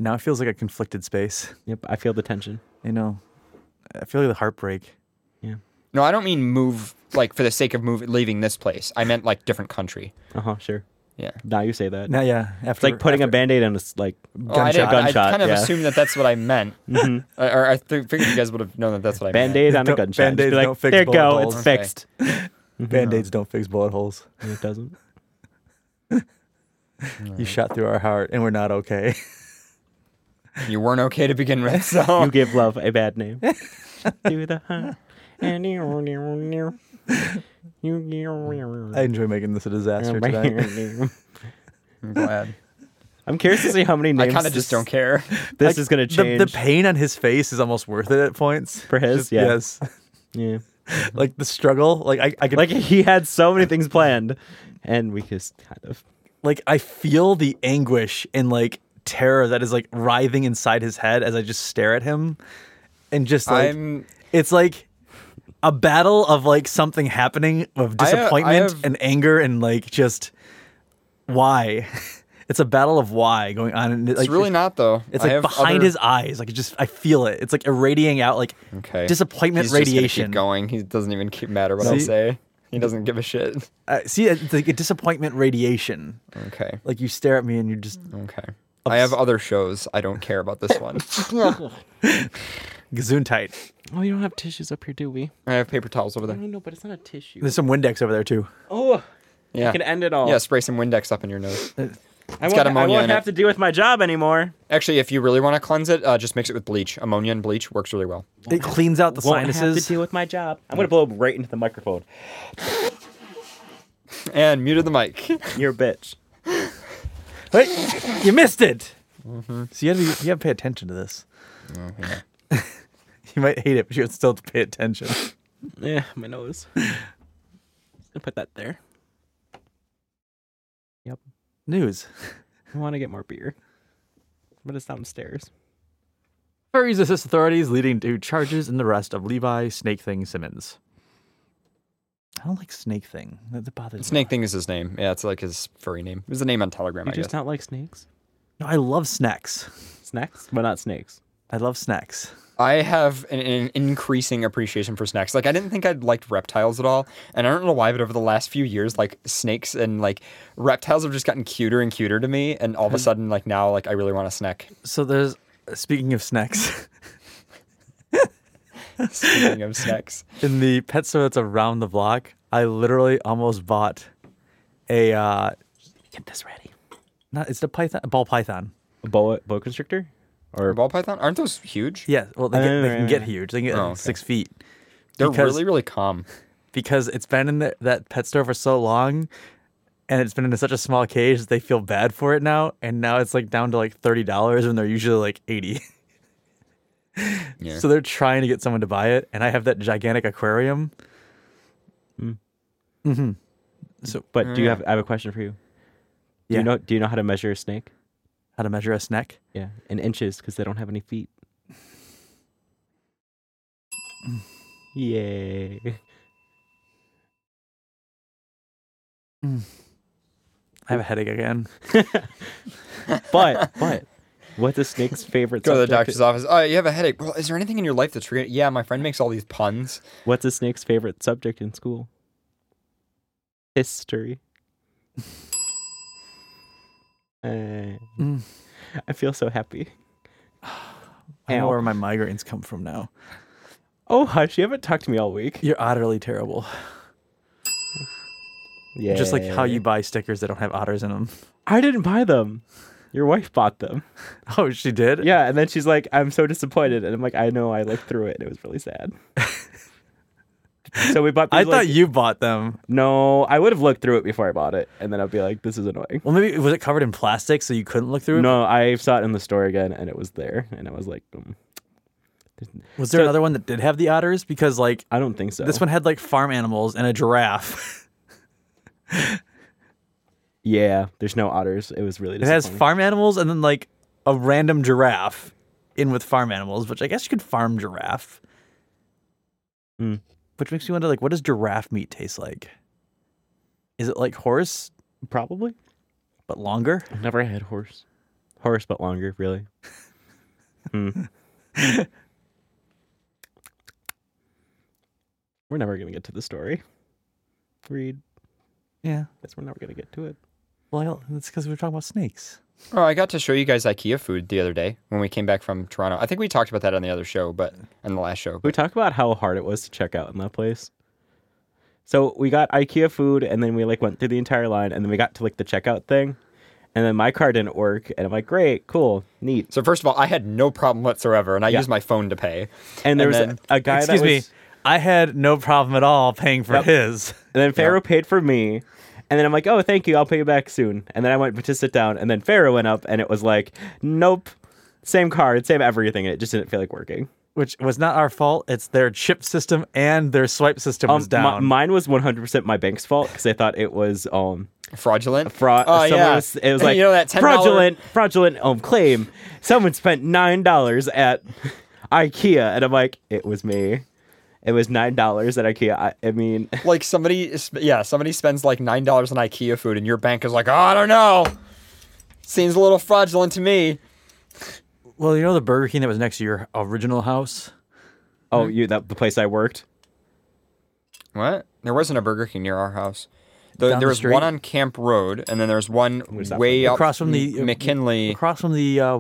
Speaker 2: Now it feels like a conflicted space.
Speaker 3: Yep, I feel the tension.
Speaker 2: You know, I feel like the heartbreak.
Speaker 3: Yeah.
Speaker 1: No, I don't mean move like for the sake of move leaving this place. I meant like different country.
Speaker 3: Uh huh. Sure.
Speaker 1: Yeah.
Speaker 3: Now you say that.
Speaker 2: Now, yeah, after
Speaker 3: It's like putting
Speaker 2: after,
Speaker 3: a band-aid on a s- like
Speaker 1: Oh, I,
Speaker 3: gunshot.
Speaker 1: didn't, I, I
Speaker 3: gunshot.
Speaker 1: kind of
Speaker 3: yeah.
Speaker 1: assumed that that's what I meant.
Speaker 3: Mhm.
Speaker 1: Uh, or I th- figured you guys would have known that that's what I meant.
Speaker 3: Band-aid on a
Speaker 2: Don't-
Speaker 3: gunshot.
Speaker 2: Band-Aids
Speaker 3: Just be like,
Speaker 2: don't fix
Speaker 3: there you
Speaker 2: bullet
Speaker 3: go.
Speaker 2: holes.
Speaker 3: It's
Speaker 1: Okay.
Speaker 3: fixed.
Speaker 2: Band-Aids don't fix bullet holes.
Speaker 3: It doesn't.
Speaker 2: You shot through our heart, and we're not okay.
Speaker 1: You weren't okay to begin with, so
Speaker 3: You give love a bad name. Do the hunt. And you
Speaker 2: I enjoy making this a disaster tonight.
Speaker 1: I'm glad.
Speaker 3: I'm curious to see how many
Speaker 1: I
Speaker 3: names
Speaker 1: kind of just don't care.
Speaker 3: this
Speaker 2: Like,
Speaker 3: is going to
Speaker 2: the,
Speaker 3: change
Speaker 2: the pain on his face is almost worth it at points.
Speaker 3: for his.
Speaker 2: Just-
Speaker 3: yeah.
Speaker 2: Yes.
Speaker 3: Yeah.
Speaker 2: Like the struggle. Like I, I could
Speaker 3: Like he had so many things planned, and we just kind of.
Speaker 2: like I feel the anguish and like terror that is like writhing inside his head as I just stare at him, and just like
Speaker 1: I'm.
Speaker 2: it's like a battle of like something happening of
Speaker 1: I, uh, I
Speaker 2: disappointment
Speaker 1: have-
Speaker 2: and anger and like just why. It's a battle of why going on. And
Speaker 1: It's
Speaker 2: like,
Speaker 1: really not though.
Speaker 2: It's
Speaker 1: I
Speaker 2: like
Speaker 1: have
Speaker 2: behind
Speaker 1: other-
Speaker 2: his eyes. Like it just I feel it. It's like irradiating out like
Speaker 1: Okay.
Speaker 2: disappointment
Speaker 1: He's just gonna
Speaker 2: radiation.
Speaker 1: keep going. He doesn't even keep matter what I
Speaker 2: See?
Speaker 1: say. He doesn't give a shit.
Speaker 2: Uh, see, it's like a disappointment radiation.
Speaker 1: Okay.
Speaker 2: Like you stare at me and you're just
Speaker 1: Okay. I have other shows. I don't care about this one.
Speaker 2: gazoon tight.
Speaker 3: Oh, you don't have tissues up here, do we?
Speaker 1: I have paper towels over
Speaker 3: I
Speaker 1: there.
Speaker 3: don't know, but it's not a tissue.
Speaker 2: There's some Windex over there too.
Speaker 3: Oh,
Speaker 1: Yeah.
Speaker 3: I can end it all.
Speaker 1: Yeah, spray some Windex up in your nose.
Speaker 3: I won't,
Speaker 1: got
Speaker 3: I
Speaker 1: ammonia
Speaker 3: won't
Speaker 1: in
Speaker 3: have
Speaker 1: it.
Speaker 3: to deal with my job anymore.
Speaker 1: Actually, if you really want to cleanse it, uh, just mix it with bleach. Ammonia and bleach works really well.
Speaker 2: It cleans out the
Speaker 3: Won't have
Speaker 2: sinuses.
Speaker 3: to deal with my job. I'm gonna blow up right into the microphone.
Speaker 1: And muted the mic.
Speaker 3: You're a bitch.
Speaker 2: Wait, you missed it. So you gotta be, you gotta pay attention to this.
Speaker 1: Oh, yeah.
Speaker 2: You might hate it, but you would still have to pay attention.
Speaker 3: Yeah, my nose. I'll put that there. Yep.
Speaker 2: News.
Speaker 3: I want to get more beer, but it's downstairs.
Speaker 2: Furries assist authorities leading to charges in the arrest of Levi Snake Thing Simmons. I don't like Snake Thing. That, that bothers me.
Speaker 1: Snake Thing is his name. Yeah, it's like his furry name. It was the name on Telegram,
Speaker 3: You
Speaker 1: I
Speaker 3: just
Speaker 1: guess.
Speaker 3: not like snakes?
Speaker 2: No, I love snacks.
Speaker 3: Snacks, but not snakes.
Speaker 2: I love snacks.
Speaker 1: I have an, an increasing appreciation for snacks. Like, I didn't think I'd liked reptiles at all. And I don't know why, but over the last few years, like, snakes and, like, reptiles have just gotten cuter and cuter to me. And all of a sudden, like, now, like, I really want a snack.
Speaker 2: So there's, speaking of snacks,
Speaker 1: Speaking of snacks.
Speaker 2: in the pet store that's around the block, I literally almost bought a, uh,
Speaker 3: Get this ready.
Speaker 2: not, it's the python, ball python.
Speaker 3: A boa, boa constrictor?
Speaker 1: Or
Speaker 3: Or
Speaker 1: ball python? Aren't those huge?
Speaker 2: Yeah, well, they,
Speaker 3: Oh,
Speaker 2: get, they
Speaker 3: right,
Speaker 2: can
Speaker 3: right,
Speaker 2: get
Speaker 3: right.
Speaker 2: huge. They can get
Speaker 1: Oh,
Speaker 2: like
Speaker 1: okay.
Speaker 2: six feet.
Speaker 1: They're
Speaker 2: Because-
Speaker 1: really, really calm.
Speaker 2: Because it's been in the, that pet store for so long, and it's been in such a small cage that they feel bad for it now. And now it's like down to like thirty dollars when they're usually like eighty.
Speaker 1: Yeah.
Speaker 2: So they're trying to get someone to buy it, and I have that gigantic aquarium.
Speaker 3: Mm.
Speaker 2: Mm-hmm. So
Speaker 3: But do you
Speaker 1: Yeah.
Speaker 3: have? I have a question for you. Do
Speaker 2: Yeah.
Speaker 3: you know? Do you know how to measure a snake?
Speaker 2: how to measure a snack?
Speaker 3: Yeah, in inches because they don't have any feet. Yay!
Speaker 2: I have a headache again.
Speaker 3: But but what's a snake's favorite?
Speaker 1: Go to the
Speaker 3: subject?
Speaker 1: doctor's office. Oh, you have a headache. Well, is there anything in your life that's re- Yeah, my friend makes all these puns.
Speaker 3: What's a snake's favorite subject in school? History. Uh,
Speaker 2: Mm.
Speaker 3: I feel so happy.
Speaker 2: I know
Speaker 3: Ow.
Speaker 2: where my migraines come from now.
Speaker 3: Oh, hush! You haven't talked to me all week.
Speaker 2: You're utterly terrible.
Speaker 3: Yeah,
Speaker 2: Just like how you buy stickers that don't have otters in them.
Speaker 3: I didn't buy them. Your wife bought them.
Speaker 2: Oh, she did?
Speaker 3: Yeah, and then she's like, "I'm so disappointed," and I'm like, "I know." I looked through it, and it was really sad. So we bought. These,
Speaker 2: I
Speaker 3: like-
Speaker 2: thought you bought them.
Speaker 3: No, I would have looked through it before I bought it, and then I'd be like, "This is annoying."
Speaker 2: Well, maybe was it covered in plastic so you couldn't look through it?
Speaker 3: No, I saw it in the store again, and it was there, and I was like, mm,
Speaker 2: Was there
Speaker 3: So-
Speaker 2: another one that did have the otters? Because like
Speaker 3: "I don't think so."
Speaker 2: this one had like farm animals and a giraffe.
Speaker 3: yeah, there's no otters. It was really.
Speaker 2: It has
Speaker 3: disappointing.
Speaker 2: farm animals and then like a random giraffe in with farm animals, which I guess you could farm giraffe.
Speaker 3: Mm.
Speaker 2: Which makes me wonder, like, what does giraffe meat taste like? Is it like horse
Speaker 3: Probably.
Speaker 2: but longer?
Speaker 3: I've never had horse. Horse, but longer, really. Hmm. We're never gonna get to the story. Read.
Speaker 2: Yeah.
Speaker 3: Guess we're never gonna get to it.
Speaker 2: Well, that's because we were talking about snakes.
Speaker 1: Oh, I got to show you guys IKEA food the other day when we came back from Toronto. I think we talked about that on the other show, but on the last show.
Speaker 3: We
Speaker 1: But
Speaker 3: talked about how hard it was to check out in that place. So we got IKEA food, and then we like went through the entire line, and then we got to like the checkout thing, and then my card didn't work, and I'm like, great, cool, neat.
Speaker 1: so first of all, I had no problem whatsoever, and I
Speaker 3: Yeah.
Speaker 1: used my phone to pay.
Speaker 3: And there was
Speaker 1: then-
Speaker 3: a, a guy
Speaker 2: Excuse
Speaker 3: that
Speaker 2: me.
Speaker 3: was,
Speaker 2: I had no problem at all paying for
Speaker 3: Yep.
Speaker 2: his.
Speaker 3: and then Pharaoh paid for me, and then I'm like, oh, thank you, I'll pay you back soon. And then I went to sit down, and then Pharaoh went up, and it was like, nope, same card, same everything, and it just didn't feel like working.
Speaker 2: Which was not our fault. It's their chip system and their swipe system was
Speaker 3: Um,
Speaker 2: down.
Speaker 3: mi- mine was one hundred percent my bank's fault because I thought it was um
Speaker 1: Fraudulent?
Speaker 3: fraud.
Speaker 1: Oh,
Speaker 3: someone
Speaker 1: yeah.
Speaker 3: was, it was like
Speaker 1: You know that ten dollar
Speaker 3: fraudulent, fraudulent um claim. Someone spent nine dollars at IKEA, and I'm like, it was me. It was nine dollars at IKEA. I, I mean,
Speaker 1: Like somebody, is- yeah, somebody spends like nine dollars on IKEA food, and your bank is like, oh, I don't know. Seems a little fraudulent to me.
Speaker 2: Well, you know the Burger King that was next to your original house?
Speaker 3: oh, you that the place I worked.
Speaker 1: What? There wasn't a Burger King near our house. The,
Speaker 2: Down
Speaker 1: there
Speaker 2: the
Speaker 1: was
Speaker 2: street?
Speaker 1: one on Camp Road, and then there was one
Speaker 3: Where's that
Speaker 1: way up
Speaker 2: Across from the
Speaker 1: M- McKinley.
Speaker 2: across from the uh,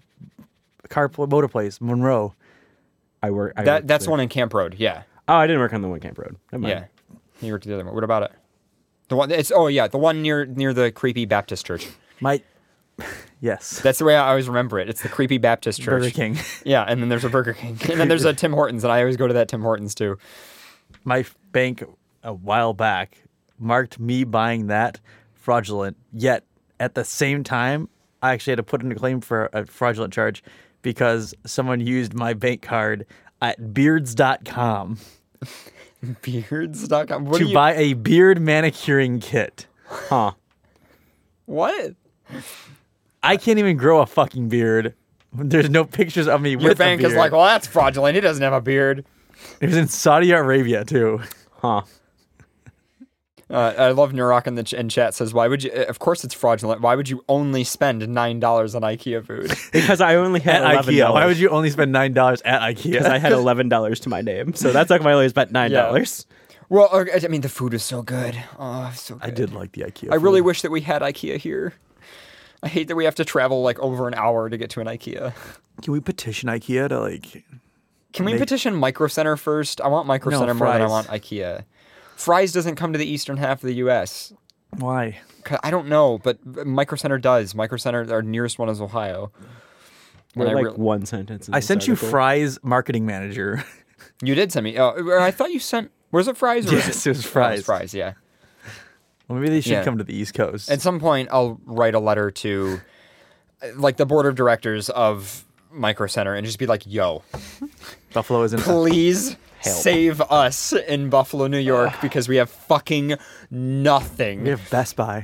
Speaker 2: car pl- motor place, Monroe.
Speaker 3: I work. I
Speaker 1: That
Speaker 3: worked
Speaker 1: that's the
Speaker 3: there.
Speaker 1: one in Camp Road. Yeah,
Speaker 3: Oh, I didn't work on the one Camp Road. Never mind.
Speaker 1: yeah. You worked at the other one. What about it? The one. It's oh yeah, the one near near the creepy Baptist church.
Speaker 2: My yes,
Speaker 1: That's the way I always remember it. It's the creepy Baptist church.
Speaker 2: Burger King.
Speaker 1: Yeah, and then there's a Burger King, and then there's a Tim Hortons, and I always go to that Tim Hortons too.
Speaker 2: My bank a while back marked me buying that fraudulent. Yet at the same time, I actually had to put in a claim for a fraudulent charge because someone used my bank card at beards dot com
Speaker 1: Beards dot com. What
Speaker 2: to
Speaker 1: do you,
Speaker 2: buy a beard manicuring kit.
Speaker 3: Huh.
Speaker 1: What?
Speaker 2: I can't even grow a fucking beard. There's no pictures of me
Speaker 1: Your
Speaker 2: with a
Speaker 1: bank is
Speaker 2: beard.
Speaker 1: like, well, that's fraudulent. He doesn't have a beard.
Speaker 2: It was in Saudi Arabia too.
Speaker 3: Huh.
Speaker 1: Uh, I love Nurok in the ch- in chat says, why would you? Of course, it's fraudulent. Why would you only spend nine dollars on IKEA food?
Speaker 3: Because I only had
Speaker 2: At
Speaker 3: eleven
Speaker 2: IKEA.
Speaker 3: dollars.
Speaker 2: Why would you only spend nine dollars at
Speaker 3: Because
Speaker 2: IKEA?
Speaker 3: I had eleven dollars to my name, so that's like my only spent nine dollars.
Speaker 1: Well, uh, I mean, the food was so good. Oh, so good.
Speaker 2: I did like the IKEA.
Speaker 1: I really
Speaker 2: food.
Speaker 1: wish that we had IKEA here. I hate that we have to travel like over an hour to get to an IKEA.
Speaker 2: Can we petition IKEA to like?
Speaker 1: Can we
Speaker 2: Make-
Speaker 1: petition Micro Center first? I want Micro
Speaker 2: No,
Speaker 1: Center more than I
Speaker 2: Fry's.
Speaker 1: want IKEA. Fry's doesn't come to the eastern half of the U S.
Speaker 2: Why?
Speaker 1: 'Cause- I don't know, but Micro Center does. Micro Center, our nearest one is Ohio.
Speaker 3: We're
Speaker 1: And I
Speaker 3: like
Speaker 1: re-
Speaker 3: one sentence. in
Speaker 2: I
Speaker 3: this
Speaker 2: sent you
Speaker 3: article.
Speaker 2: Fry's marketing manager.
Speaker 1: You did send me. Oh, or I thought you sent. Was it Fry's? Or
Speaker 2: Yes,
Speaker 1: was
Speaker 2: it was
Speaker 1: Oh,
Speaker 2: Fry's.
Speaker 1: Fry's, yeah.
Speaker 2: Well, maybe they should
Speaker 1: Yeah.
Speaker 2: come to the East Coast.
Speaker 1: At some point, I'll write a letter to, uh, like, the board of directors of Micro Center and just be like, "Yo,
Speaker 2: Buffalo isn't.
Speaker 1: please
Speaker 3: Help.
Speaker 1: save us in Buffalo, New York, because we have fucking nothing."
Speaker 2: We have Best Buy.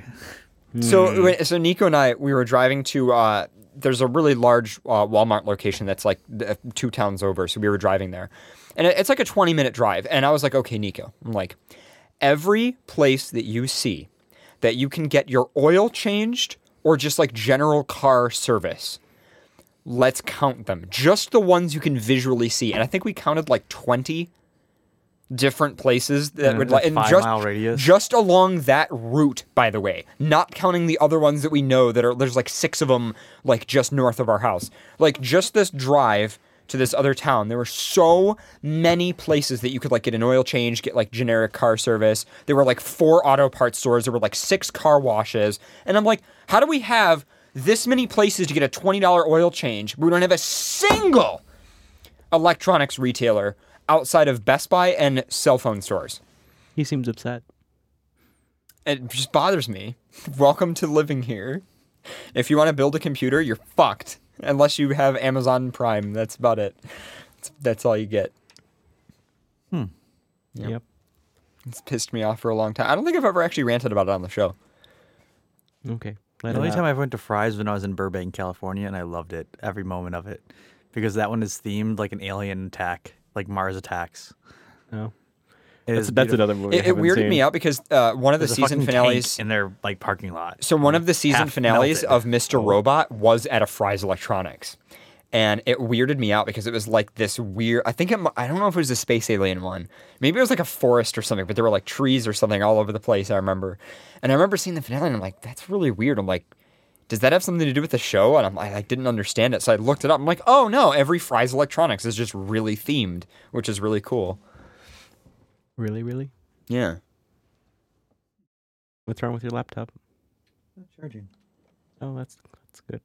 Speaker 1: So, when- so Nico and I, we were driving to. Uh, there's a really large uh, Walmart location that's like th- two towns over. So we were driving there, and it, it's like a twenty minute drive. And I was like, "Okay, Nico, I'm like, every place that you see that you can get your oil changed or just like general car service, let's count them. Just the ones you can visually see." And I think we counted like twenty different places that
Speaker 2: In
Speaker 1: would
Speaker 2: a
Speaker 1: like and just
Speaker 2: five-mile radius?
Speaker 1: just along that route, by the way, not counting the other ones that we know that are there's like six of them like just north of our house. Like just this drive to this other town, there were so many places that you could like get an oil change, get like generic car service. There were like four auto parts stores, there were like six car washes, and I'm like, how do we have this many places to get a twenty dollar oil change, but we don't have a single electronics retailer outside of Best Buy and cell phone stores?
Speaker 3: He seems upset.
Speaker 1: It just bothers me. Welcome to living here. If you want to build a computer, you're fucked. Unless you have Amazon Prime. That's about it. That's, that's all you get.
Speaker 2: Hmm.
Speaker 1: Yep.
Speaker 3: Yep.
Speaker 1: It's pissed me off for a long time. I don't think I've ever actually ranted about it on the show.
Speaker 3: Okay. Let
Speaker 2: The
Speaker 3: it
Speaker 2: only
Speaker 3: out.
Speaker 2: time I went to Fry's when I was in Burbank, California, and I loved it, every moment of it, because that one is themed like an alien attack, like Mars attacks.
Speaker 3: No.
Speaker 2: It
Speaker 3: That's,
Speaker 2: is
Speaker 3: that's
Speaker 2: beautiful.
Speaker 3: another movie. I
Speaker 1: It, it
Speaker 3: haven't
Speaker 1: weirded
Speaker 3: seen.
Speaker 1: me out because uh, one of the
Speaker 2: There's a
Speaker 1: season
Speaker 2: fucking
Speaker 1: finales.
Speaker 2: tank in their like parking lot.
Speaker 1: So one of the season
Speaker 2: Half
Speaker 1: finales
Speaker 2: melted.
Speaker 1: of Mister Robot was at a Fry's Electronics, and it weirded me out because it was like this weird. I think it, mi- I don't know if it was a space alien one. Maybe it was like a forest or something, but there were like trees or something all over the place. I remember, and I remember seeing the finale, and I'm like, that's really weird. I'm like, does that have something to do with the show? And I'm like, I didn't understand it, so I looked it up. I'm like, oh no, every Fry's Electronics is just really themed, which is really cool.
Speaker 3: Really, really?
Speaker 1: Yeah.
Speaker 3: What's wrong with your laptop?
Speaker 2: Charging.
Speaker 3: Oh, that's that's good.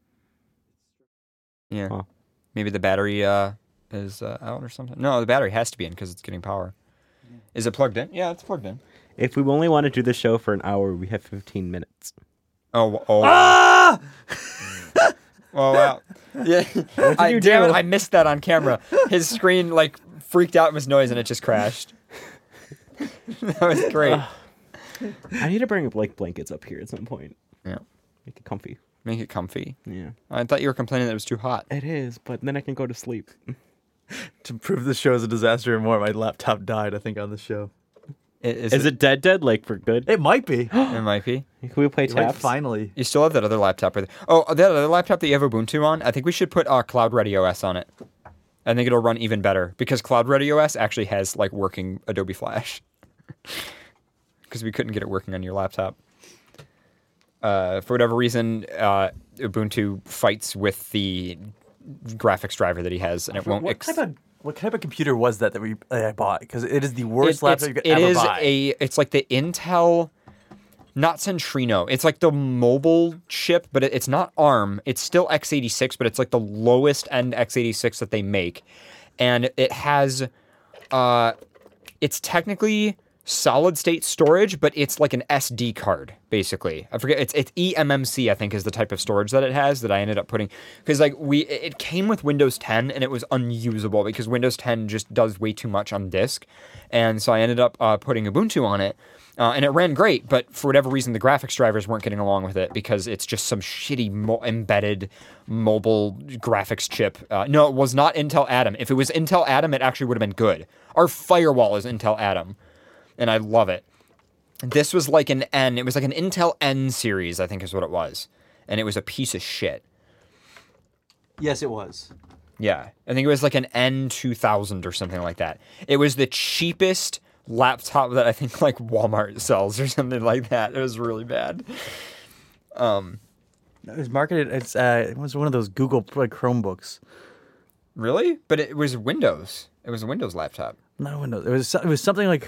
Speaker 1: Yeah.
Speaker 3: Huh.
Speaker 1: Maybe the battery uh, is uh, out or something. No, the battery has to be in because it's getting power. Is it plugged in? Yeah, it's plugged in.
Speaker 3: If we only want to do the show for an hour, we have fifteen minutes.
Speaker 1: Oh, oh.
Speaker 2: Ah!
Speaker 1: Oh, wow. Yeah. I,
Speaker 3: you
Speaker 1: damn
Speaker 3: do?
Speaker 1: it, I missed that on camera. His screen, like, freaked out and was noise and it just crashed. That was great.
Speaker 3: I need to bring like blankets up here at some point.
Speaker 1: Yeah.
Speaker 3: Make it comfy.
Speaker 1: Make it comfy.
Speaker 3: Yeah.
Speaker 1: I thought you were complaining that it was too hot.
Speaker 3: It is, but then I can go to sleep.
Speaker 2: To prove the show is a disaster and more, my laptop died, I think, on the show.
Speaker 1: It, is,
Speaker 3: Is it dead dead, like for good?
Speaker 2: It might be.
Speaker 1: It might be.
Speaker 3: Can we play
Speaker 2: Like,
Speaker 3: taps?
Speaker 2: finally.
Speaker 1: You still have that other laptop. With, oh, that other laptop that you have Ubuntu on? I think we should put uh, Cloud Ready O S on it. I think it'll run even better because Cloud Ready O S actually has like working Adobe Flash. Because we couldn't get it working on your laptop. Uh, for whatever reason, uh, Ubuntu fights with the graphics driver that he has, and it won't.
Speaker 2: What
Speaker 1: Ex-
Speaker 2: type of what type of computer was that that we that I bought? Because it is the worst
Speaker 1: It-
Speaker 2: laptop
Speaker 1: it's-
Speaker 2: you could
Speaker 1: it
Speaker 2: ever
Speaker 1: is
Speaker 2: buy.
Speaker 1: a. It's like the Intel, not Centrino. It's like the mobile chip, but it, it's not ARM. It's still x eighty-six, but it's like the lowest end x eighty-six that they make, and it has, uh, it's technically solid state storage, but it's like an S D card basically. I forget it's it's E M M C I think is the type of storage that it has that I ended up putting because like we it came with Windows ten and it was unusable because Windows ten just does way too much on disk, and so I ended up uh, putting Ubuntu on it. Uh, and it ran great, but for whatever reason, the graphics drivers weren't getting along with it because it's just some shitty mo- embedded mobile graphics chip. Uh, no, it was not Intel Atom. If it was Intel Atom, it actually would have been good. Our firewall is Intel Atom, and I love it. This was like an N. It was like an Intel N series, I think is what it was. And it was a piece of shit.
Speaker 2: Yes, it was.
Speaker 1: Yeah. I think it was like an N two thousand or something like that. It was the cheapest laptop that I think like Walmart sells or something like that. It was really bad. Um,
Speaker 2: It was marketed. It's uh, it was one of those Google like Chromebooks.
Speaker 1: really? But it was Windows. It was a Windows laptop.
Speaker 2: Not Windows. It was it was something like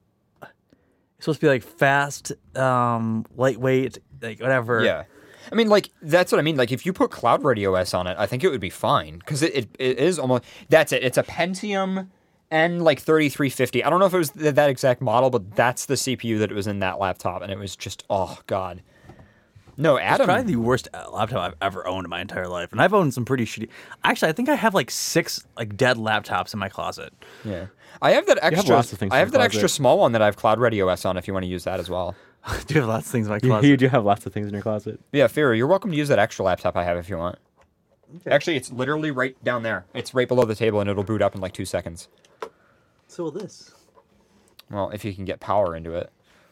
Speaker 2: it's supposed to be like fast, um, lightweight, like whatever.
Speaker 1: Yeah. I mean, like, that's what I mean. Like, if you put Cloud Ready O S on it, I think it would be fine. Because it, it, it is almost... That's it. It's a Pentium N, like, thirty-three fifty. I don't know if it was th- that exact model, but that's the C P U that was in that laptop. And it was just... Oh, God. No,
Speaker 2: It's
Speaker 1: Adam...
Speaker 2: probably the worst uh, laptop I've ever owned in my entire life, and I've owned some pretty shitty. Actually, I think I have like six like dead laptops in my closet.
Speaker 1: Yeah. I have that extra...
Speaker 3: lots of things
Speaker 1: I
Speaker 3: in
Speaker 1: have
Speaker 3: your
Speaker 1: that extra
Speaker 3: closet.
Speaker 1: small one that I have Cloud Ready O S on if you want to use that as well.
Speaker 2: I do have lots of things in my
Speaker 3: You,
Speaker 2: closet.
Speaker 3: you do have lots of things in your closet.
Speaker 1: Yeah, Fira, you're welcome to use that extra laptop I have if you want. Actually, it's literally right down there. It's right below the table, and it'll boot up in like two seconds.
Speaker 2: So will this.
Speaker 1: Well, if you can get power into it.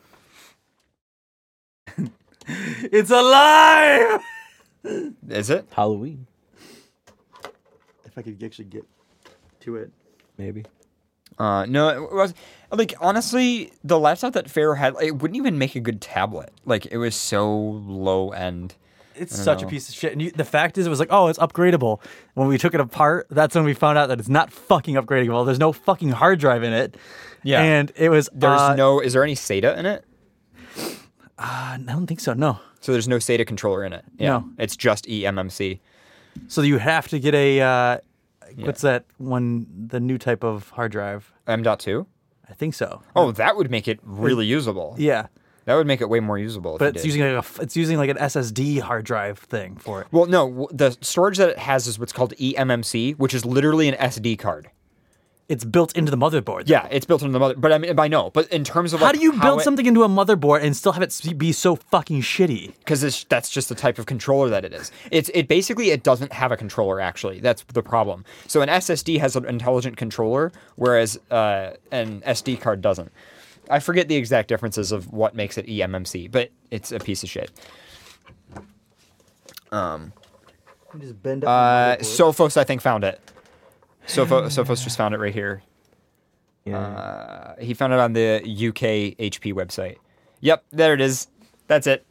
Speaker 2: It's alive.
Speaker 1: Is it?
Speaker 3: Halloween,
Speaker 2: If I could actually get to it.
Speaker 3: maybe.
Speaker 1: Uh, no, it was like honestly, the laptop that Fair had, it wouldn't even make a good tablet. Like it was so low end.
Speaker 2: It's
Speaker 1: I don't
Speaker 2: such
Speaker 1: know.
Speaker 2: a piece of shit. And you, the fact is, it was like, oh, it's upgradable. When we took it apart, that's when we found out that it's not fucking upgradable. There's no fucking hard drive in it.
Speaker 1: Yeah.
Speaker 2: And it was.
Speaker 1: There's
Speaker 2: uh,
Speaker 1: no. Is there any SATA in it?
Speaker 2: Uh, I don't think so. No.
Speaker 1: So there's no SATA controller in it. Yeah.
Speaker 2: No.
Speaker 1: It's just E M M C.
Speaker 2: So you have to get a. Uh, what's that one? The new type of hard drive.
Speaker 1: M dot two.
Speaker 2: I think so.
Speaker 1: Oh, that would make it really usable.
Speaker 2: Yeah.
Speaker 1: That would make it way more usable. If
Speaker 2: But
Speaker 1: you
Speaker 2: it's
Speaker 1: did.
Speaker 2: using like a, f- it's using like an S S D hard drive thing for it.
Speaker 1: Well, no, w- the storage that it has is what's called E M M C, which is literally an S D card.
Speaker 2: It's built into the motherboard.
Speaker 1: Yeah, it's built into the mother. But I mean, I know. But in terms of
Speaker 2: How
Speaker 1: like,
Speaker 2: do you build
Speaker 1: it,
Speaker 2: something into a motherboard and still have it be so fucking shitty?
Speaker 1: Because that's just the type of controller that it is. It's it basically it doesn't have a controller. Actually, that's the problem. So an S S D has an intelligent controller, whereas uh, an S D card doesn't. I forget the exact differences of what makes it eMMC, but it's a piece of shit. Um.
Speaker 2: Just bend up
Speaker 1: Uh, Sophos, I think, found it. Sophos, Sophos just found it right here.
Speaker 3: Yeah.
Speaker 1: Uh, he found it on the U K H P website. Yep, there it is. That's it.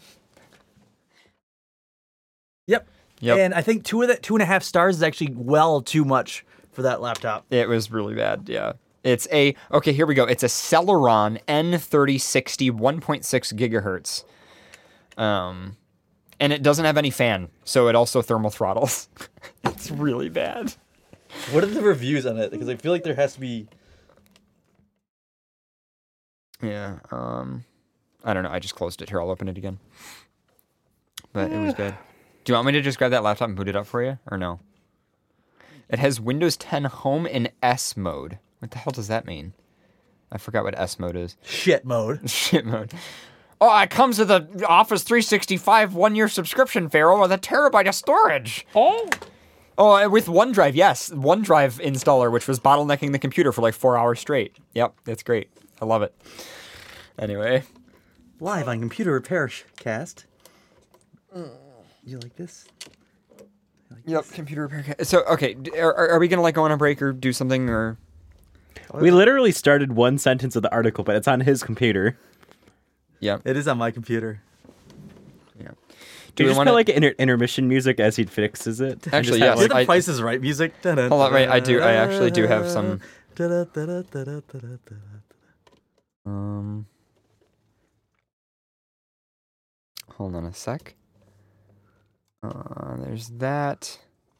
Speaker 2: Yep.
Speaker 1: Yep.
Speaker 2: And I think two of that two and a half stars is actually well too much for that laptop.
Speaker 1: It was really bad, yeah. It's a, okay, here we go. It's a Celeron N thirty sixty one point six gigahertz. Um, and it doesn't have any fan, so it also thermal throttles. It's really bad.
Speaker 2: What are the reviews on it? Because I feel like there has to be.
Speaker 1: Yeah, um, I don't know. I just closed it. Here, I'll open it again. But it was bad. Do you want me to just grab that laptop and boot it up for you, or no? It has Windows ten Home in S mode. What the hell does that mean? I forgot what S mode is.
Speaker 2: Shit mode.
Speaker 1: Shit mode. Oh, it comes with the Office three sixty-five one-year subscription, Pharaoh, with a terabyte of storage.
Speaker 3: Oh.
Speaker 1: Oh, with OneDrive, yes. OneDrive installer, which was bottlenecking the computer for like four hours straight. Yep, it's great. I love it. Anyway.
Speaker 2: Live on Computer Repair Cast. You like this? You like
Speaker 1: Yep,
Speaker 2: this?
Speaker 1: computer repair. Ca- so, okay, d- are, are we going to like go on a break or do something or...
Speaker 3: We literally started one sentence of the article, but it's on his computer.
Speaker 1: Yeah.
Speaker 2: It is on my computer.
Speaker 1: Yeah.
Speaker 3: Do
Speaker 1: we
Speaker 3: you just
Speaker 1: wanna-
Speaker 3: play like inter- intermission music as he fixes it? And
Speaker 1: Actually,
Speaker 3: just have,
Speaker 1: yes.
Speaker 2: Is it
Speaker 3: like,
Speaker 2: the
Speaker 1: I-
Speaker 2: Price is Right music?
Speaker 1: Hold on, wait, I do- I actually do have some- Um... Hold on a sec. Uh, there's that.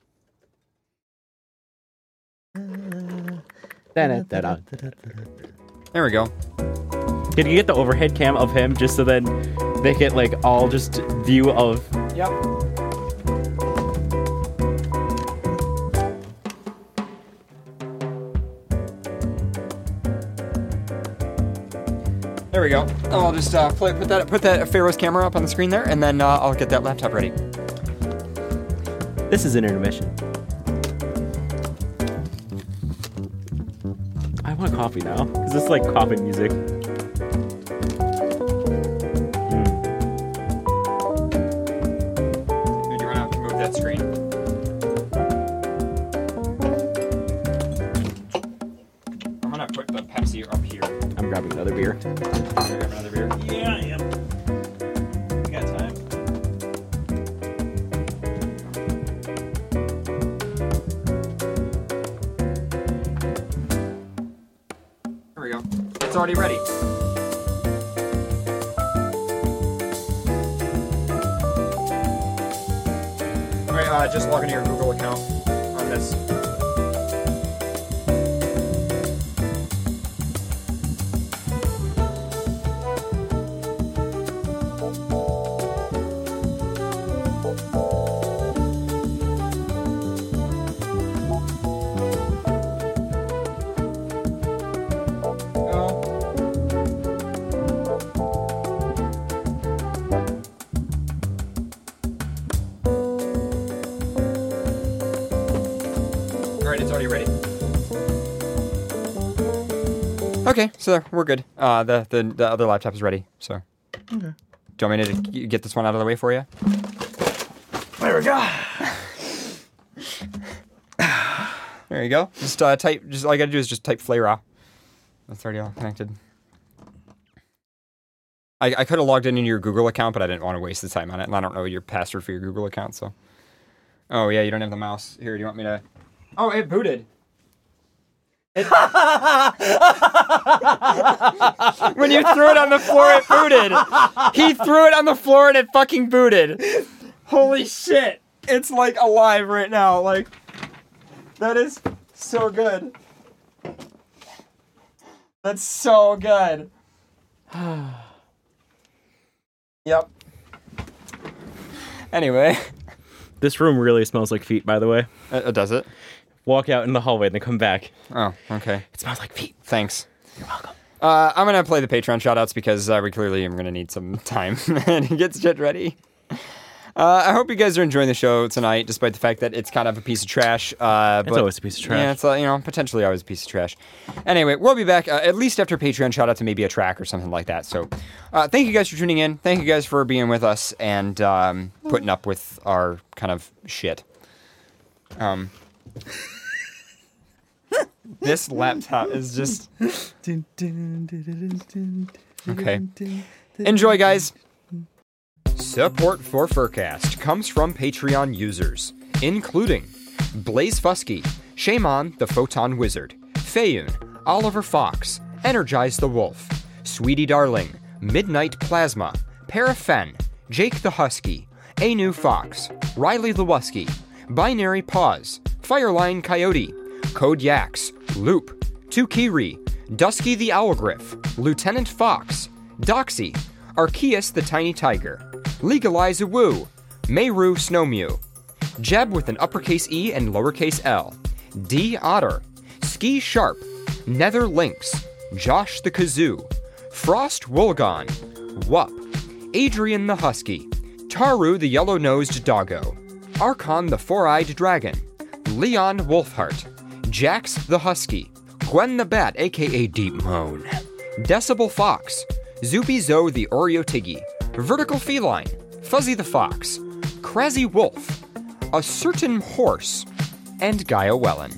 Speaker 3: Da-da-da-da.
Speaker 1: There we go.
Speaker 3: Can you get the overhead cam of him just so then they get like all just view of?
Speaker 1: Yep. There we go. I'll just uh, play, put that put that Pharaoh's camera up on the screen there, and then uh, I'll get that laptop ready.
Speaker 3: This is an intermission. I want coffee now because this is like coffee music.
Speaker 1: Do you want to move that screen? I'm gonna put the Pepsi up here.
Speaker 3: I'm grabbing another beer.
Speaker 1: Can I grab another beer?
Speaker 2: Yeah, I am. We got time.
Speaker 1: There we go. It's already ready. Alright, uh, just log into your Google account on this. Oh. Alright, it's already ready. Okay, so there, we're good. Uh, the, the the other laptop is ready, so.
Speaker 2: Okay.
Speaker 1: Do you want me to g- get this one out of the way for you?
Speaker 2: There we go.
Speaker 1: There you go. Just uh, type. Just all you gotta do is just type Flayraw. That's already all connected. I I could have logged in into your Google account, but I didn't want to waste the time on it, and I don't know your password for your Google account, so. Oh yeah, you don't have the mouse. Here, do you want me to? Oh, it booted. It... when you threw it on the floor, it booted. He threw it on the floor and it fucking booted. Holy shit! It's like alive right now. Like. That is so good. That's so good. Yep. Anyway.
Speaker 3: This room really smells like feet, by the way.
Speaker 1: Uh, does it?
Speaker 3: walk out in the hallway and then come back.
Speaker 1: Oh, okay.
Speaker 3: It smells like feet.
Speaker 1: Thanks.
Speaker 3: You're welcome.
Speaker 1: Uh, I'm going to play the Patreon shoutouts because uh, we clearly am going to need some time to get shit ready. Uh, I hope you guys are enjoying the show tonight, despite the fact that it's kind of a piece of trash. Uh,
Speaker 3: It's
Speaker 1: but,
Speaker 3: always a piece of trash.
Speaker 1: Yeah, it's uh, you know potentially always a piece of trash. Anyway, we'll be back uh, at least after Patreon shout out to maybe a track or something like that. So, uh, thank you guys for tuning in. Thank you guys for being with us and um, putting up with our kind of shit. Um, this laptop is just okay. Enjoy, guys. Support for Furcast comes from Patreon users, including Blaze Fusky, Shaman the Photon Wizard, Fayun, Oliver Fox, Energize the Wolf, Sweetie Darling, Midnight Plasma, Parafen, Jake the Husky, Anu Fox, Riley Lewiski, Binary Pause, Fireline Coyote, Code Yax, Loop, Tukiri, Dusky the Owlgriff, Lieutenant Fox, Doxy, Arceus the Tiny Tiger, Legalize a Woo, Mayru Snowmew, Jeb with an uppercase E and lowercase L, D Otter, Ski Sharp, Nether Lynx, Josh the Kazoo, Frost Woolgon, Wup, Adrian the Husky, Taru the Yellow-Nosed Doggo, Archon the Four-Eyed Dragon, Leon Wolfheart, Jax the Husky, Gwen the Bat aka Deep Moan, Decibel Fox, Zoopy Zoe the Oreo Tiggy, Vertical Feline, Fuzzy the Fox, Crazy Wolf, A Certain Horse, and Gaia Wellen.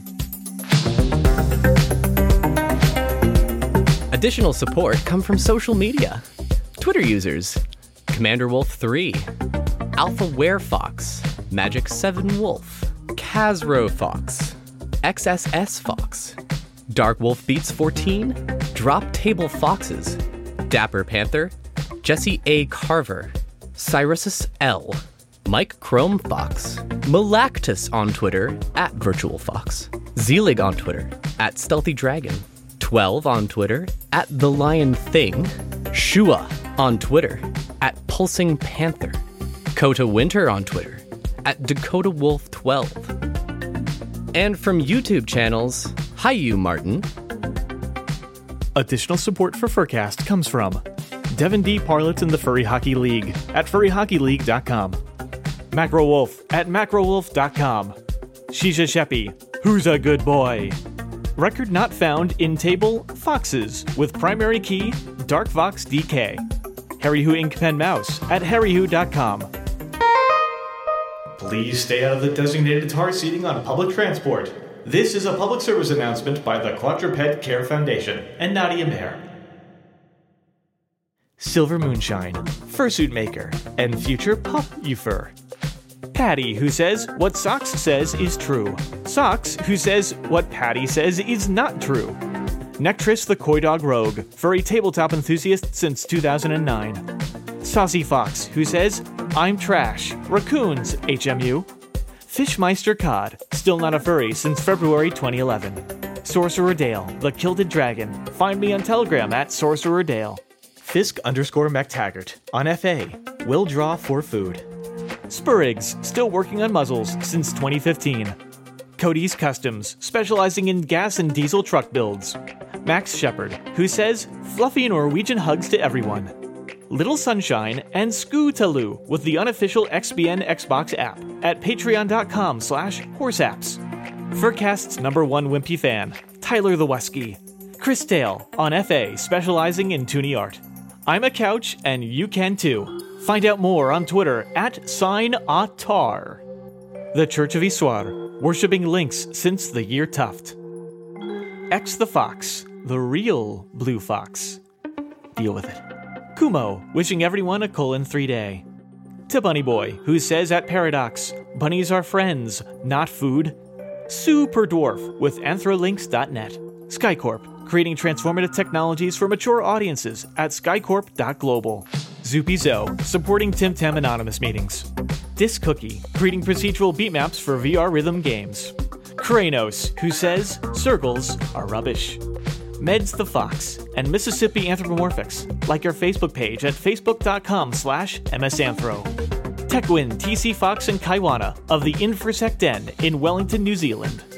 Speaker 5: Additional support come from social media. Twitter users, Commander Wolf three, Alpha Werefox, Magic seven Wolf, Kazro Fox, X S S Fox, Dark Wolf Beats fourteen, Drop Table Foxes, Dapper Panther, Jesse A. Carver, Cyrus L, Mike Chrome Fox, Malactus on Twitter, at Virtual Fox, Zelig on Twitter, at Stealthy Dragon, twelve on Twitter, at The Lion Thing, Shua on Twitter, at Pulsing Panther, Kota Winter on Twitter, at Dakota Wolf twelve. And from YouTube channels, Hi You Martin.
Speaker 6: Additional support for Furcast comes from Devin D. Parlett and the Furry Hockey League at furry hockey league dot com, Macro Wolf at macro wolf dot com, Shisha Sheppy, Who's a Good Boy, Record Not Found in Table Foxes with primary key Dark Vox D K, Harry Who Ink Pen Mouse at harry who dot com. Please stay out of the designated tar seating on public transport. This is a public service announcement by the Quadruped Care Foundation and Nadia Mayer. Silver Moonshine, Fursuit Maker, and Future Pup You Fur. Patty, who says what Socks says is true. Socks, who says what Patty says is not true. Nectris the Coy Dog Rogue, furry tabletop enthusiast since two thousand nine. Saucy Fox, who says, I'm trash. Raccoons, H M U. Fishmeister Cod, still not a furry since February twenty eleven. Sorcerer Dale, the Kilted Dragon. Find me on Telegram at Sorcerer Dale. Fisk underscore MacTaggart, on F A. Will draw for food. Spurrigs, still working on muzzles since twenty fifteen. Cody's Customs, specializing in gas and diesel truck builds. Max Shepard, who says, fluffy Norwegian hugs to everyone. Little Sunshine, and Scootaloo with the unofficial X B N Xbox app at patreon.com slash horseapps. Furcast's number one wimpy fan, Tyler the Wesky. Chris Dale, on F A, specializing in toonie art. I'm a couch, and you can too. Find out more on Twitter at SignAutar. The Church of Issoir, worshipping lynx since the year Tuft. X the Fox, the real blue fox. Deal with it. Kumo, wishing everyone a colon three day. To Bunny Boy, who says at Paradox, bunnies are friends, not food. Super Dwarf with anthrolinks dot net. Skycorp, creating transformative technologies for mature audiences at skycorp dot global. Zoopy Zo, supporting Tim Tam Anonymous meetings. Disc Cookie, creating procedural beatmaps for V R rhythm games. Kranos, who says circles are rubbish. Meds the Fox, and Mississippi Anthropomorphics. Like our Facebook page at facebook.com slash msanthro. Techwin, T C Fox, and Kaiwana of the Infosec Den in Wellington, New Zealand.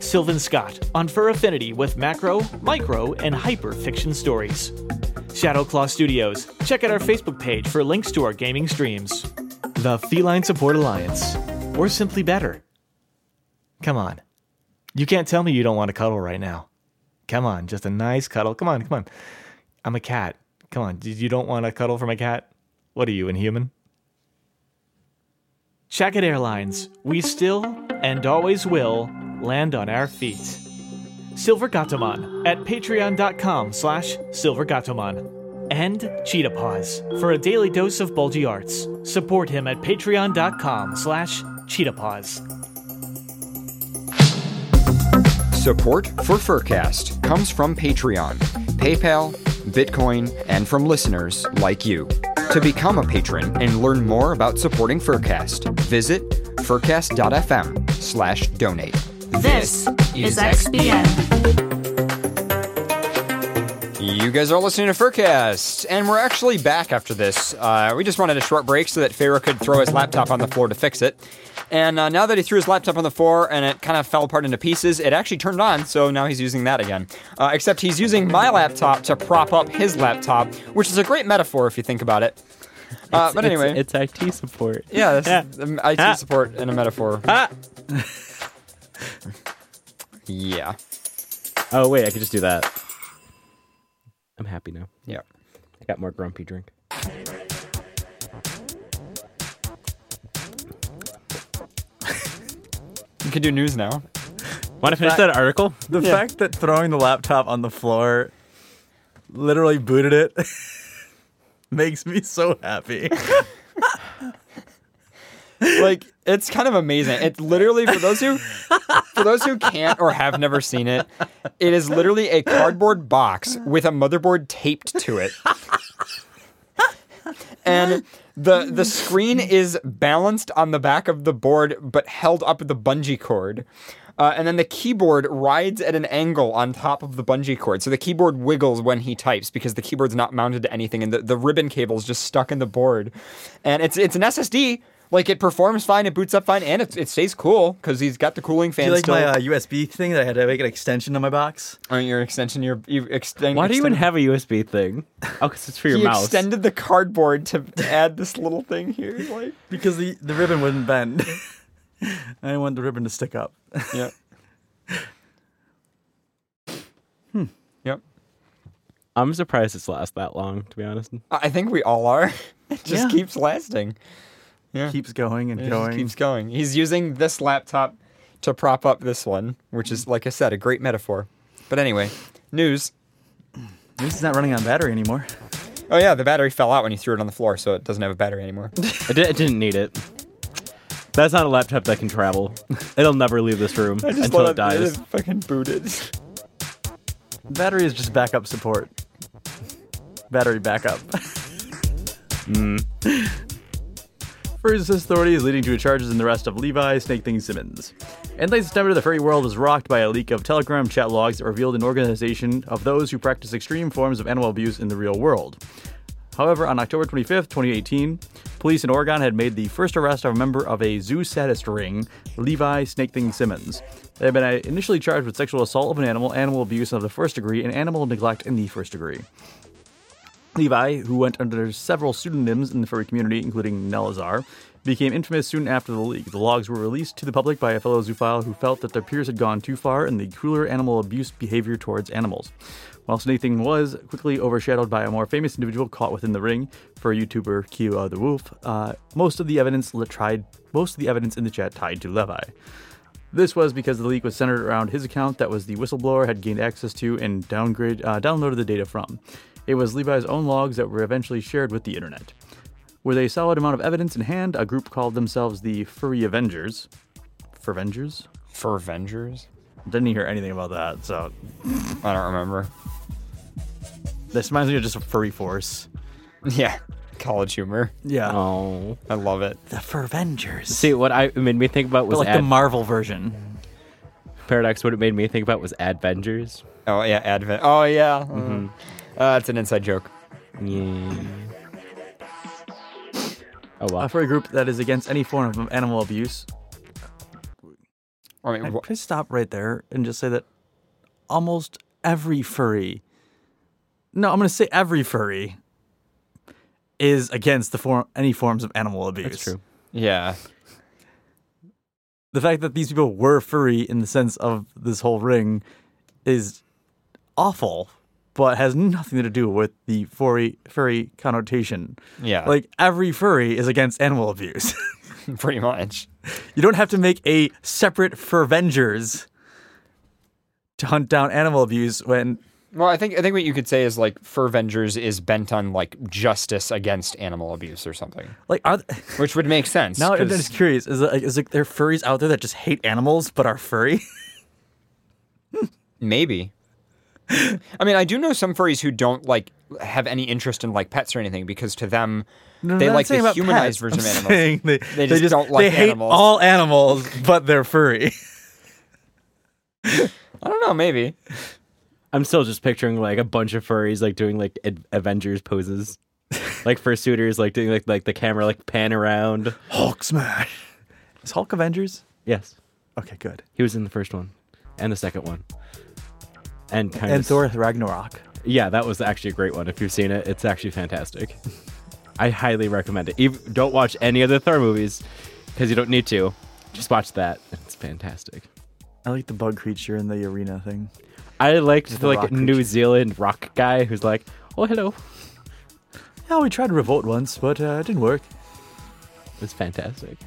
Speaker 6: Sylvan Scott on Fur Affinity with macro, micro, and hyper fiction stories. Shadowclaw Studios. Check out our Facebook page for links to our gaming streams. The Feline Support Alliance. Or simply better. Come on. You can't tell me you don't want to cuddle right now. Come on, just a nice cuddle. Come on, come on. I'm a cat. Come on, you don't want to cuddle for my cat? What are you, inhuman? Shacket Airlines. We still, and always will, land on our feet. Silver Gatomon at patreon.com slash silvergatomon. And Cheetah Paws for a daily dose of bulgy arts. Support him at patreon.com slash cheetah paws.
Speaker 1: Support for Furcast comes from Patreon, PayPal, Bitcoin, and from listeners like you. To become a patron and learn more about supporting Furcast, visit furcast.fm slash donate.
Speaker 7: This is X B N.
Speaker 1: You guys are listening to Furcast, and we're actually back after this. Uh, we just wanted a short break so that Pharaoh could throw his laptop on the floor to fix it. And uh, now that he threw his laptop on the floor and it kind of fell apart into pieces, it actually turned on, so now he's using that again. Uh, except he's using my laptop to prop up his laptop, which is a great metaphor if you think about it. Uh, but anyway.
Speaker 3: It's, it's I T support.
Speaker 1: Yeah, this
Speaker 3: Yeah.
Speaker 1: is um, I T
Speaker 3: Ah.
Speaker 1: support in a metaphor.
Speaker 3: Ah!
Speaker 1: Yeah.
Speaker 3: Oh, wait, I could just do that. I'm happy now.
Speaker 1: Yeah.
Speaker 3: I got more grumpy drink.
Speaker 1: You can do news now.
Speaker 3: Want to finish that article?
Speaker 2: The fact that throwing the laptop on the floor literally booted it makes me so happy.
Speaker 1: Like, it's kind of amazing. It's literally, for those who for those who can't or have never seen it, it is literally a cardboard box with a motherboard taped to it. And the the screen is balanced on the back of the board but held up with the bungee cord. Uh, and then the keyboard rides at an angle on top of the bungee cord. So the keyboard wiggles when he types because the keyboard's not mounted to anything and the, the ribbon cable's just stuck in the board. And it's it's an S S D. Like, it performs fine, it boots up fine, and it, it stays cool because he's got the cooling fan
Speaker 2: Do you like
Speaker 1: still.
Speaker 2: my uh, U S B thing that I had to make an extension on my box?
Speaker 1: On your extension, your you extend.
Speaker 3: Why do you even
Speaker 1: extend-
Speaker 3: have a U S B thing? Oh, because it's for your
Speaker 1: he
Speaker 3: mouse.
Speaker 1: extended the cardboard to add this little thing here. Like,
Speaker 2: Because the, the ribbon wouldn't bend. I didn't want the ribbon to stick up.
Speaker 1: yeah.
Speaker 2: Hmm.
Speaker 1: Yep.
Speaker 3: I'm surprised it's last that long, to be honest.
Speaker 1: I think we all are. It just
Speaker 2: Yeah.
Speaker 1: keeps lasting. Yeah.
Speaker 2: Keeps going and
Speaker 1: It just
Speaker 2: going.
Speaker 1: keeps going. He's using this laptop to prop up this one, which is, like I said, a great metaphor. But anyway, news.
Speaker 2: At least it's not running on battery anymore.
Speaker 1: Oh yeah, the battery fell out when you threw it on the floor, so it doesn't have a battery anymore.
Speaker 3: I, di- I didn't need it. That's not a laptop that can travel. It'll never leave this room until it dies.
Speaker 1: Fucking booted.
Speaker 2: Battery is just backup support. Battery backup.
Speaker 3: Mm.
Speaker 2: Fur's authority is leading to charges in the arrest of Levi Snake Thing Simmons. In late September, the furry world was rocked by a leak of Telegram chat logs that revealed an organization of those who practice extreme forms of animal abuse in the real world. However, on October twenty-fifth, twenty eighteen, police in Oregon had made the first arrest of a member of a zoo sadist ring, Levi Snake Thing Simmons. They had been initially charged with sexual assault of an animal, animal abuse of the first degree, and animal neglect in the first degree. Levi, who went under several pseudonyms in the furry community, including Nelazar, became infamous soon after the leak. The logs were released to the public by a fellow zoophile who felt that their peers had gone too far in the crueler animal abuse behavior towards animals. While Snake Thing was quickly overshadowed by a more famous individual caught within the ring, for YouTuber Kiowa the Wolf, uh, most of the evidence tried, most of the evidence in the chat tied to Levi. This was because the leak was centered around his account that was the whistleblower had gained access to and downgrade, uh, downloaded the data from. It was Levi's own logs that were eventually shared with the internet. With a solid amount of evidence in hand, a group called themselves the Furry Avengers. Furvengers?
Speaker 1: Furvengers?
Speaker 2: Didn't hear anything about that, so
Speaker 1: I don't remember.
Speaker 2: this reminds me of just a furry force.
Speaker 1: Yeah. College humor.
Speaker 2: Yeah.
Speaker 3: Oh.
Speaker 1: I love it.
Speaker 2: The Furvengers.
Speaker 3: See, what I it made me think about was
Speaker 2: like
Speaker 3: Ad-
Speaker 2: the Marvel version.
Speaker 3: Paradox. What it made me think about was Advengers.
Speaker 1: Oh, yeah, Advent. Oh, yeah.
Speaker 3: Mm-hmm.
Speaker 1: Uh, that's an inside joke.
Speaker 3: Yeah. Oh, wow.
Speaker 2: A furry group that is against any form of animal abuse.
Speaker 1: I mean,
Speaker 2: I'd
Speaker 1: wh-
Speaker 2: probably stop right there and just say that almost every furry, no, I'm going to say every furry is against the form any forms of animal abuse.
Speaker 3: That's true.
Speaker 1: yeah.
Speaker 2: The fact that these people were furry in the sense of this whole ring is awful, but has nothing to do with the furry furry connotation.
Speaker 1: Yeah.
Speaker 2: Like every furry is against animal abuse.
Speaker 1: Pretty much.
Speaker 2: You don't have to make a separate Furvengers to hunt down animal abuse when
Speaker 1: Well, I think I think what you could say is like Furvengers is bent on like justice against animal abuse or something,
Speaker 2: like are
Speaker 1: which would make sense.
Speaker 2: now I'm
Speaker 1: 'cause-
Speaker 2: just curious is it, is it there furries out there that just hate animals but are furry?
Speaker 1: Maybe. I mean, I do know some furries who don't like have any interest in like pets or anything because to them
Speaker 2: No,
Speaker 1: they
Speaker 2: I'm not
Speaker 1: like
Speaker 2: saying
Speaker 1: the
Speaker 2: about
Speaker 1: humanized
Speaker 2: pets.
Speaker 1: version
Speaker 2: I'm
Speaker 1: of animals.
Speaker 2: saying They,
Speaker 1: They just don't like
Speaker 2: they hate
Speaker 1: animals.
Speaker 2: all animals but they're furry.
Speaker 1: I don't know, maybe.
Speaker 3: I'm still just picturing like a bunch of furries like doing like ad- Avengers poses, like fursuiters like doing like like the camera like pan around.
Speaker 2: Hulk smash. Is Hulk Avengers?
Speaker 3: Yes,
Speaker 2: Okay, good.
Speaker 3: he was in the first one and the second one, and kind
Speaker 2: And
Speaker 3: of
Speaker 2: Thor Ragnarok.
Speaker 3: Yeah, that was actually a great one. If you've seen it, it's actually fantastic. I highly recommend it. Even, don't watch any of the Thor movies because you don't need to. Just watch that. It's fantastic.
Speaker 2: I like the bug creature in the arena thing.
Speaker 3: I liked
Speaker 2: The
Speaker 3: the like
Speaker 2: rock
Speaker 3: New
Speaker 2: creature.
Speaker 3: Zealand rock guy who's like, "Oh, hello."
Speaker 2: Yeah, we tried to revolt once, but uh, it didn't work.
Speaker 3: It's fantastic.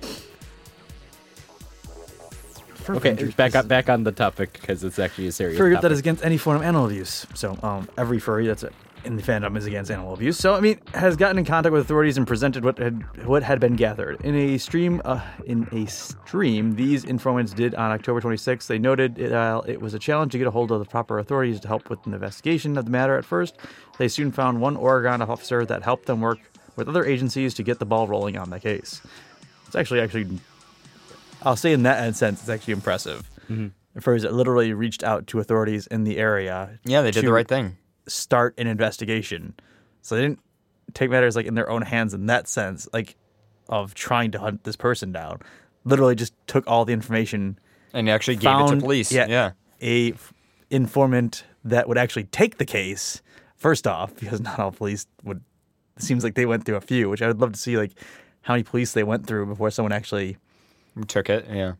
Speaker 2: Fur
Speaker 3: Okay,
Speaker 2: Avengers
Speaker 3: back
Speaker 2: is
Speaker 3: up, back on the topic because it's actually a serious
Speaker 2: furry
Speaker 3: topic.
Speaker 2: that is against any form of animal abuse. So, um, every furry that's in the fandom is against animal abuse. So, I mean, has gotten in contact with authorities and presented what had what had been gathered in a stream. Uh, in a stream, these informants did on October twenty-sixth. They noted it, uh, it was a challenge to get a hold of the proper authorities to help with an investigation of the matter. At first, they soon found one Oregon officer that helped them work with other agencies to get the ball rolling on the case. It's actually actually, I'll say in that sense, it's actually impressive. The furries that literally reached out to authorities in the area.
Speaker 1: Yeah, they did
Speaker 2: to
Speaker 1: the right thing.
Speaker 2: Start an investigation. So they didn't take matters like in their own hands in that sense, like of trying to hunt this person down. Literally just took all the information,
Speaker 1: And they actually gave it
Speaker 2: found
Speaker 1: to police.
Speaker 2: yeah,
Speaker 1: Yeah.
Speaker 2: a f- informant that would actually take the case. First off, because not all police would. It seems like they went through a few, which I would love to see, like how many police they went through before someone actually.
Speaker 1: We took it. Yeah.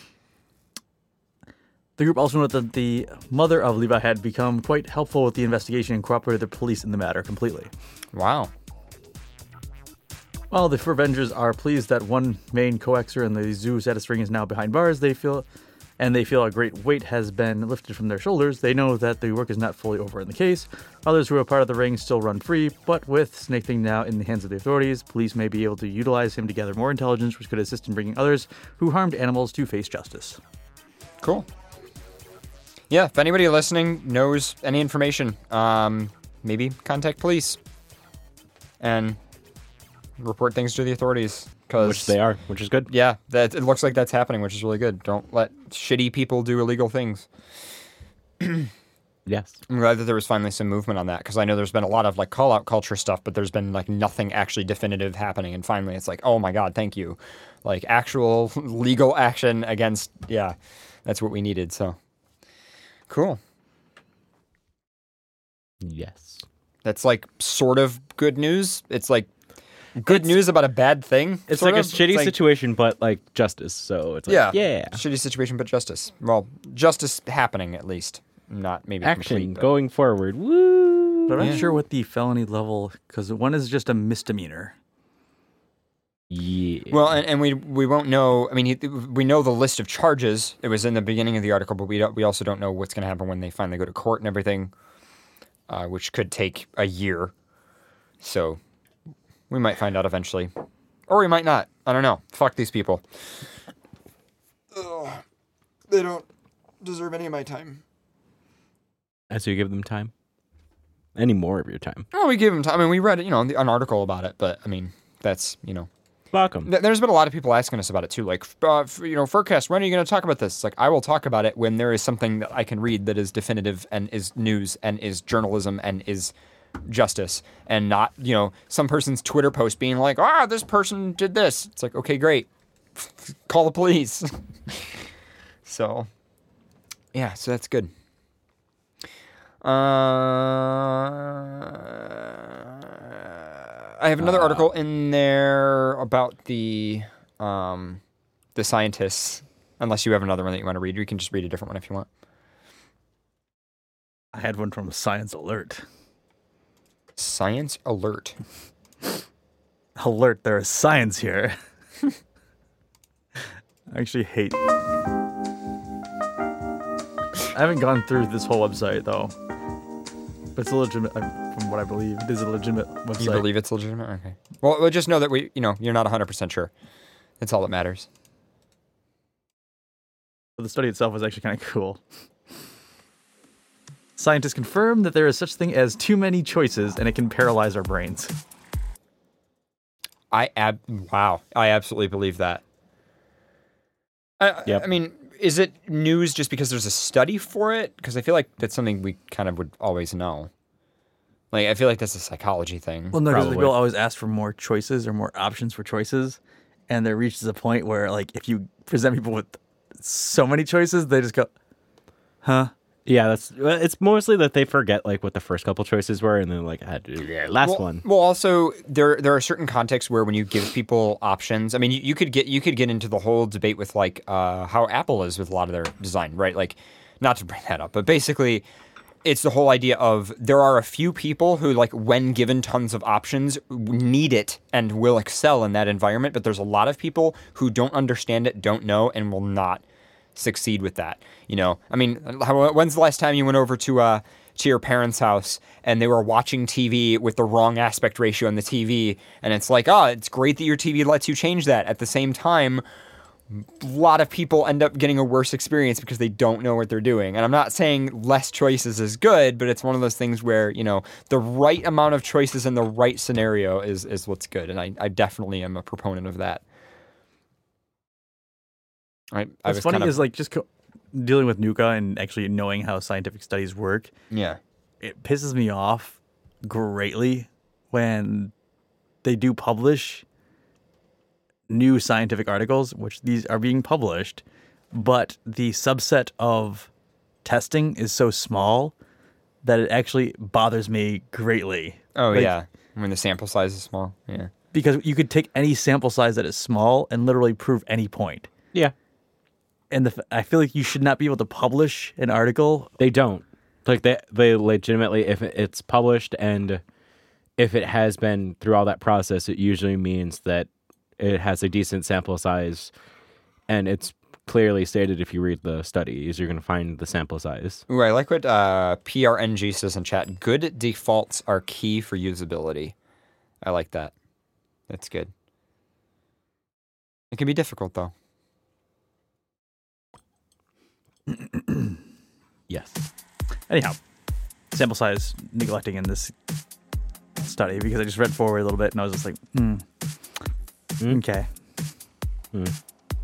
Speaker 2: The group also noted that the mother of Levi had become quite helpful with the investigation and cooperated with the police in the matter completely.
Speaker 1: Wow.
Speaker 2: While the Furvengers are pleased that one main coaxer in the zoo status ring is now behind bars, they feel, and they feel a great weight has been lifted from their shoulders. They know that the work is not fully over in the case. Others who are part of the ring still run free, but with Snake Thing now in the hands of the authorities, police may be able to utilize him to gather more intelligence, which could assist in bringing others who harmed animals to face justice.
Speaker 1: Cool. Yeah, if anybody listening knows any information, um, maybe contact police and report things to the authorities. Cause,
Speaker 3: which they are, which is good.
Speaker 1: Yeah, that it looks like that's happening, which is really good. Don't let shitty people do illegal things.
Speaker 3: Yes.
Speaker 1: I'm glad that there was finally some movement on that because I know there's been a lot of like call out culture stuff, but there's been like nothing actually definitive happening. And finally, it's like, oh my god, thank you, like actual legal action against. Yeah, that's what we needed. So cool.
Speaker 3: Yes.
Speaker 1: That's like sort of good news. It's like good news about a bad thing.
Speaker 3: It's
Speaker 1: sort
Speaker 3: like a
Speaker 1: of.
Speaker 3: shitty
Speaker 1: It's like-
Speaker 3: situation, but like justice. So it's like,
Speaker 1: Yeah,
Speaker 3: yeah.
Speaker 1: Shitty situation, but justice. Well, justice happening at least, not maybe
Speaker 3: Action
Speaker 1: complete, but-
Speaker 3: going forward. Woo!
Speaker 2: But I'm
Speaker 1: Yeah.
Speaker 2: not sure what the felony level, because one is just a misdemeanor.
Speaker 3: Yeah.
Speaker 1: Well, and, and we we won't know. I mean, he, we know the list of charges. It was in the beginning of the article, but we don't, we also don't know what's going to happen when they finally go to court and everything, uh, which could take a year. So we might find out eventually, or we might not. I don't know. Fuck these people. Ugh. They don't deserve any of my time.
Speaker 3: As you give them time, any more of your time.
Speaker 1: Oh, we gave them time. I mean, we read you know an article about it, but I mean, that's you know.
Speaker 3: Welcome.
Speaker 1: Th- There's been a lot of people asking us about it too. Like, uh, f- you know, Furcast, when are you going to talk about this? It's like, I will talk about it when there is something that I can read that is definitive and is news and is journalism and is justice and not, you know, some person's Twitter post being like, ah, this person did this. It's like, okay, great. Call the police. So, yeah, so that's good. Uh, I have another uh, article in there about the um, the scientists. Unless you have another one that you want to read, you can just read a different one if you want.
Speaker 2: I had one from Science Alert.
Speaker 1: Science Alert.
Speaker 2: Alert! There is science here. I actually hate. I haven't gone through this whole website though. But it's a legitimate, from what I believe, it is a legitimate website.
Speaker 1: You believe it's legitimate? Okay. Well, we'll just know that we, you know, you're not one hundred percent sure. That's all that matters.
Speaker 2: But the study itself was actually kind of cool. Scientists confirm that there is such thing as too many choices, and it can paralyze our brains.
Speaker 1: I ab wow, I absolutely believe that. I,
Speaker 3: Yep.
Speaker 1: I mean, is it news just because there's a study for it? Because I feel like that's something we kind of would always know. Like, I feel like that's a psychology thing.
Speaker 2: Well, no, because
Speaker 3: Probably.
Speaker 2: people always ask for more choices or more options for choices, and there reaches a point where, like, if you present people with so many choices, they just go, huh?
Speaker 3: Yeah, that's well, it's mostly that they forget like what the first couple choices were, and then like I had to do the last
Speaker 1: well,
Speaker 3: one.
Speaker 1: Well, also there there are certain contexts where when you give people options, I mean, you, you could get you could get into the whole debate with like uh, how Apple is with a lot of their design, right? Like, not to bring that up, but basically, it's the whole idea of there are a few people who, like, when given tons of options, need it and will excel in that environment, but there's a lot of people who don't understand it, don't know, and will not succeed with that. You know, I mean, how, when's the last time you went over to uh to your parents' house and they were watching T V with the wrong aspect ratio on the T V, and it's like, oh, it's great that your T V lets you change that. At the same time, a lot of people end up getting a worse experience because they don't know what they're doing. And I'm not saying less choices is good, but it's one of those things where, you know, the right amount of choices in the right scenario is is what's good. And I, I definitely am a proponent of that. I, I
Speaker 2: What's
Speaker 1: was
Speaker 2: funny
Speaker 1: kind of,
Speaker 2: is like just co- dealing with Nuka and actually knowing how scientific studies work.
Speaker 1: yeah.
Speaker 2: It pisses me off greatly when they do publish new scientific articles, which these are being published, but the subset of testing is so small that it actually bothers me greatly.
Speaker 1: Oh,
Speaker 2: Like,
Speaker 1: yeah. When the sample size is small. Yeah.
Speaker 2: Because you could take any sample size that is small and literally prove any point.
Speaker 3: Yeah,
Speaker 2: And the, f- I feel like you should not be able to publish an article.
Speaker 3: they don't like they they legitimately if it's published and if it has been through all that process, it usually means that it has a decent sample size, and it's clearly stated if you read the studies, you're going to find the sample size.
Speaker 1: Ooh, I like what uh, P R N G says in chat. Good defaults are key for usability. I like that. That's good. It can be difficult, though.
Speaker 3: Yes.
Speaker 2: Anyhow, sample size neglecting in this study because I just read forward a little bit and I was just like, hmm,
Speaker 3: Mm.
Speaker 2: okay.
Speaker 3: Mm.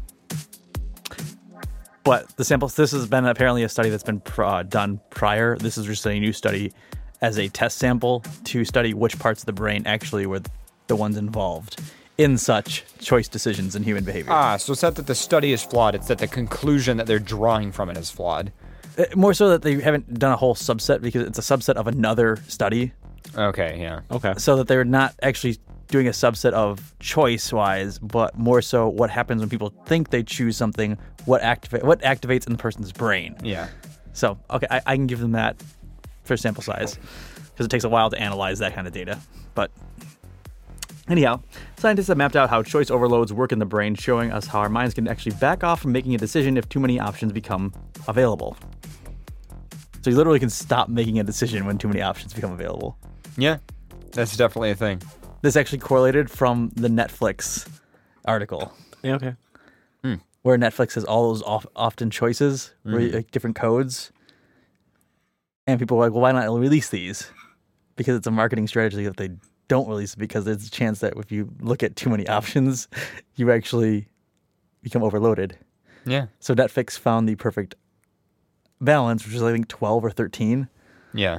Speaker 2: But the samples, this has been apparently a study that's been pr- uh, done prior. This is just a new study as a test sample to study which parts of the brain actually were the ones involved in such choice decisions in human behavior.
Speaker 1: Ah, so it's not that the study is flawed, it's that the conclusion that they're drawing from it is flawed.
Speaker 2: Uh, More so that they haven't done a whole subset because it's a subset of another study.
Speaker 1: Okay, yeah.
Speaker 3: Okay.
Speaker 2: So that they're not actually doing a subset of choice-wise, but more so what happens when people think they choose something, what activate what activates in the person's brain.
Speaker 1: Yeah.
Speaker 2: So, okay, I, I can give them that for sample size because it takes a while to analyze that kind of data. But anyhow, scientists have mapped out how choice overloads work in the brain, showing us how our minds can actually back off from making a decision if too many options become available. So you literally can stop making a decision when too many options become available.
Speaker 1: Yeah, that's definitely a thing.
Speaker 2: This actually correlated from the Netflix article,
Speaker 3: Yeah, okay.
Speaker 2: where Netflix has all those off, often choices, where you, like different codes, and people are like, "Well, why not release these?" Because it's a marketing strategy that they don't release it because there's a chance that if you look at too many options, you actually become overloaded.
Speaker 1: Yeah.
Speaker 2: So Netflix found the perfect balance, which is I think twelve or thirteen.
Speaker 1: Yeah.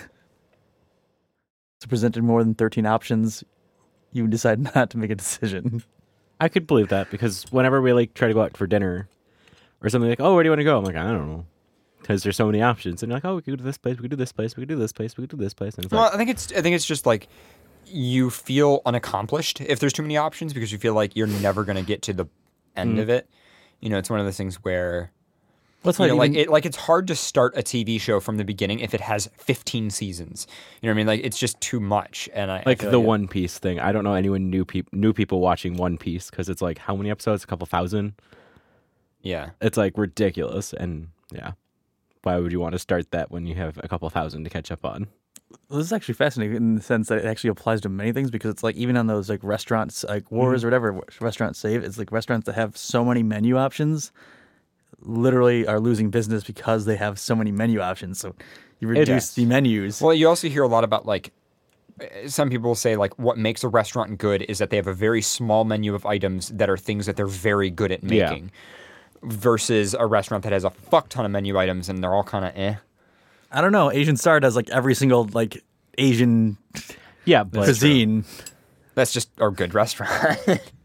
Speaker 2: So presented more than thirteen options, you decide not to make a decision.
Speaker 3: I could believe that because whenever we like try to go out for dinner or something like, oh, where do you want to go? I'm like, I don't know. Because there's so many options. And you're like, oh, we could go to this place, we could do this place, we could do this place, we could do this place. And it's
Speaker 1: Well,
Speaker 3: like,
Speaker 1: I think it's I think it's just like you feel unaccomplished if there's too many options because you feel like you're never going to get to the end of it. You know, it's one of those things where
Speaker 2: What's
Speaker 1: you
Speaker 2: like,
Speaker 1: know, like
Speaker 2: even-
Speaker 1: it, like it's hard to start a T V show from the beginning if it has fifteen seasons. You know what I mean? Like it's just too much. And I I
Speaker 3: like
Speaker 1: feel
Speaker 3: the
Speaker 1: it-
Speaker 3: One Piece thing. I don't know anyone new peop- new people watching One Piece because it's like how many episodes? A couple thousand.
Speaker 1: Yeah.
Speaker 3: It's like ridiculous. And yeah, why would you want to start that when you have a couple thousand to catch up on?
Speaker 2: Well, this is actually fascinating in the sense that it actually applies to many things because it's like even on those like restaurants, like Wars or whatever restaurants save, it's like restaurants that have so many menu options literally are losing business because they have so many menu options. So you reduce
Speaker 3: does.
Speaker 2: the menus.
Speaker 1: Well, you also hear a lot about like some people will say like what makes a restaurant good is that they have a very small menu of items that are things that they're very good at
Speaker 3: Yeah.
Speaker 1: making versus a restaurant that has a fuck ton of menu items and they're all kind of eh.
Speaker 2: I don't know. Asian Star does like every single like Asian
Speaker 3: Yeah, but
Speaker 2: cuisine.
Speaker 1: That's just a good restaurant.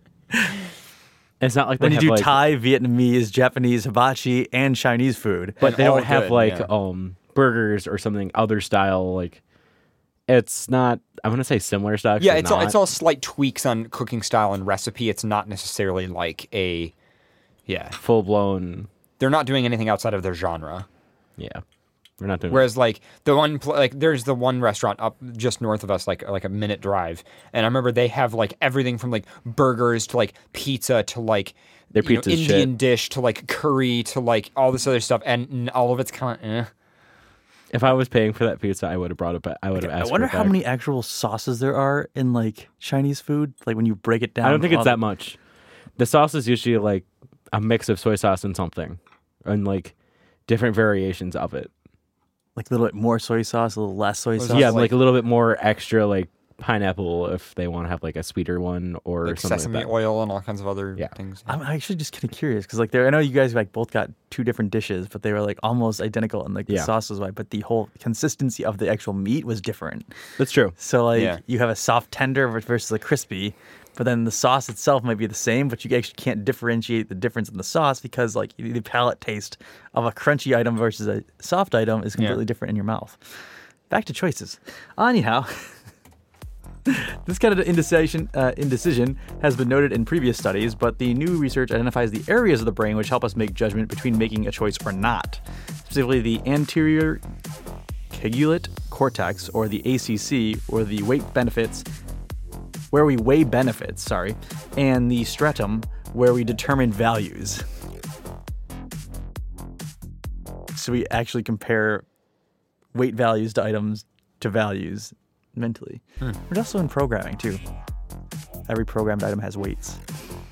Speaker 3: it's not like
Speaker 2: When
Speaker 3: they
Speaker 2: you
Speaker 3: have
Speaker 2: do
Speaker 3: like,
Speaker 2: Thai, Vietnamese, Japanese, hibachi, and Chinese food.
Speaker 3: but they
Speaker 1: all
Speaker 3: don't have
Speaker 1: good,
Speaker 3: like
Speaker 1: yeah.
Speaker 3: um burgers or something other style. Like it's not. I'm gonna say similar style. 'cause
Speaker 1: Yeah, it's all,
Speaker 3: not.
Speaker 1: it's all slight tweaks on cooking style and recipe. It's not necessarily like a, yeah,
Speaker 3: full blown.
Speaker 1: they're not doing anything outside of their genre.
Speaker 3: Yeah, we're not doing.
Speaker 1: Whereas like the one pl- like there's the one restaurant up just north of us, like like a minute drive, and I remember they have like everything from like burgers to like pizza to like
Speaker 3: Their
Speaker 1: you know,
Speaker 3: pizza's
Speaker 1: Indian
Speaker 3: shit.
Speaker 1: dish to like curry to like all this other stuff, and n- all of it's kind of eh.
Speaker 3: If I was paying for that pizza, I would have brought it back. I would have
Speaker 2: I
Speaker 3: asked.
Speaker 2: wonder
Speaker 3: for it
Speaker 2: how
Speaker 3: back.
Speaker 2: many actual sauces there are in like Chinese food. Like when you break it down.
Speaker 3: I don't think
Speaker 2: all
Speaker 3: it's
Speaker 2: the-
Speaker 3: that much. The sauce is usually like a mix of soy sauce and something, and like different variations of it.
Speaker 2: Like a little bit more soy sauce, a little less soy sauce.
Speaker 3: yeah,
Speaker 1: like-
Speaker 3: like, a little bit more extra, like pineapple if they want to have like a sweeter one or
Speaker 1: like
Speaker 3: something
Speaker 1: sesame
Speaker 3: like that.
Speaker 1: oil and all kinds of other
Speaker 3: Yeah.
Speaker 1: things.
Speaker 2: I'm actually just kind of curious because like there, I know you guys like both got two different dishes, but they were like almost identical, and like the
Speaker 3: Yeah.
Speaker 2: sauce was right, but the whole consistency of the actual meat was different.
Speaker 3: That's true.
Speaker 2: So like
Speaker 1: Yeah.
Speaker 2: you have a soft tender versus a crispy, but then the sauce itself might be the same, but you actually can't differentiate the difference in the sauce because like the palate taste of a crunchy item versus a soft item is completely different in your mouth. Back to choices. Anyhow. This kind of indecision, uh, indecision has been noted in previous studies, but the new research identifies the areas of the brain which help us make judgment between making a choice or not. Specifically, the anterior cingulate cortex, or the A C C, or the weight benefits, where we weigh benefits, sorry, and the stratum, where we determine values. So we actually compare weight values to items to values mentally.
Speaker 1: Hmm.
Speaker 2: We're also in programming too. Every programmed item has weights.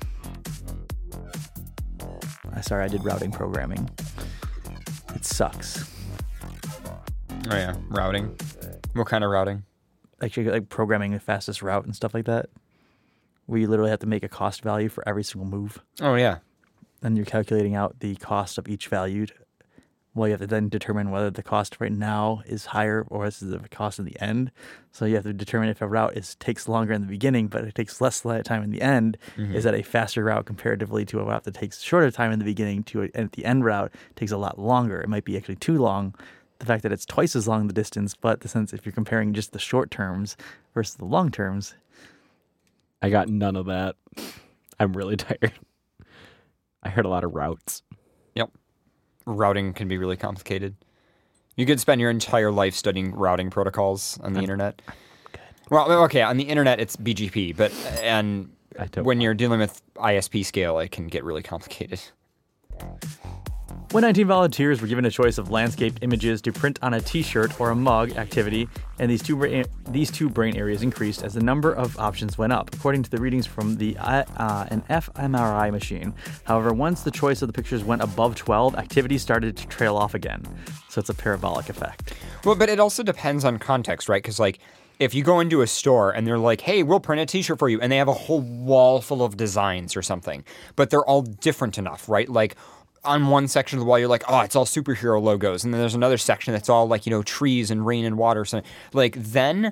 Speaker 2: Uh, sorry, I did routing programming. It sucks.
Speaker 1: Oh yeah, routing. What kind of routing?
Speaker 2: Actually, like programming the fastest route and stuff like that. Where you literally have to make a cost value for every single move.
Speaker 1: Oh yeah.
Speaker 2: And you're calculating out the cost of each value. Well, you have to then determine whether the cost right now is higher or is the cost in the end. So you have to determine if a route is takes longer in the beginning, but it takes less time in the end.
Speaker 1: Mm-hmm.
Speaker 2: Is that a faster route comparatively to a route that takes shorter time in the beginning to a, at the end route takes a lot longer? It might be actually too long. The fact that it's twice as long the distance, but the sense if you're comparing just the short terms versus the long terms.
Speaker 3: I got none of that. I'm really tired. I heard a lot of routes.
Speaker 1: Yep. Routing can be really complicated. You could spend your entire life studying routing protocols on the internet. Well, okay, on the internet it's B G P, but and
Speaker 3: I don't
Speaker 1: when you're dealing with I S P scale, it can get really complicated.
Speaker 2: When nineteen volunteers were given a choice of landscape images to print on a T-shirt or a mug activity, and these two bra- these two brain areas increased as the number of options went up, according to the readings from the uh, an f M R I machine. However, once the choice of the pictures went above twelve, activity started to trail off again. So it's a parabolic effect.
Speaker 1: Well, but it also depends on context, right? Because like, if you go into a store and they're like, "Hey, we'll print a T-shirt for you," and they have a whole wall full of designs or something, but they're all different enough, right? Like, on one section of the wall, you're like, "Oh, it's all superhero logos," and then there's another section that's all like, you know, trees and rain and water. So, like, then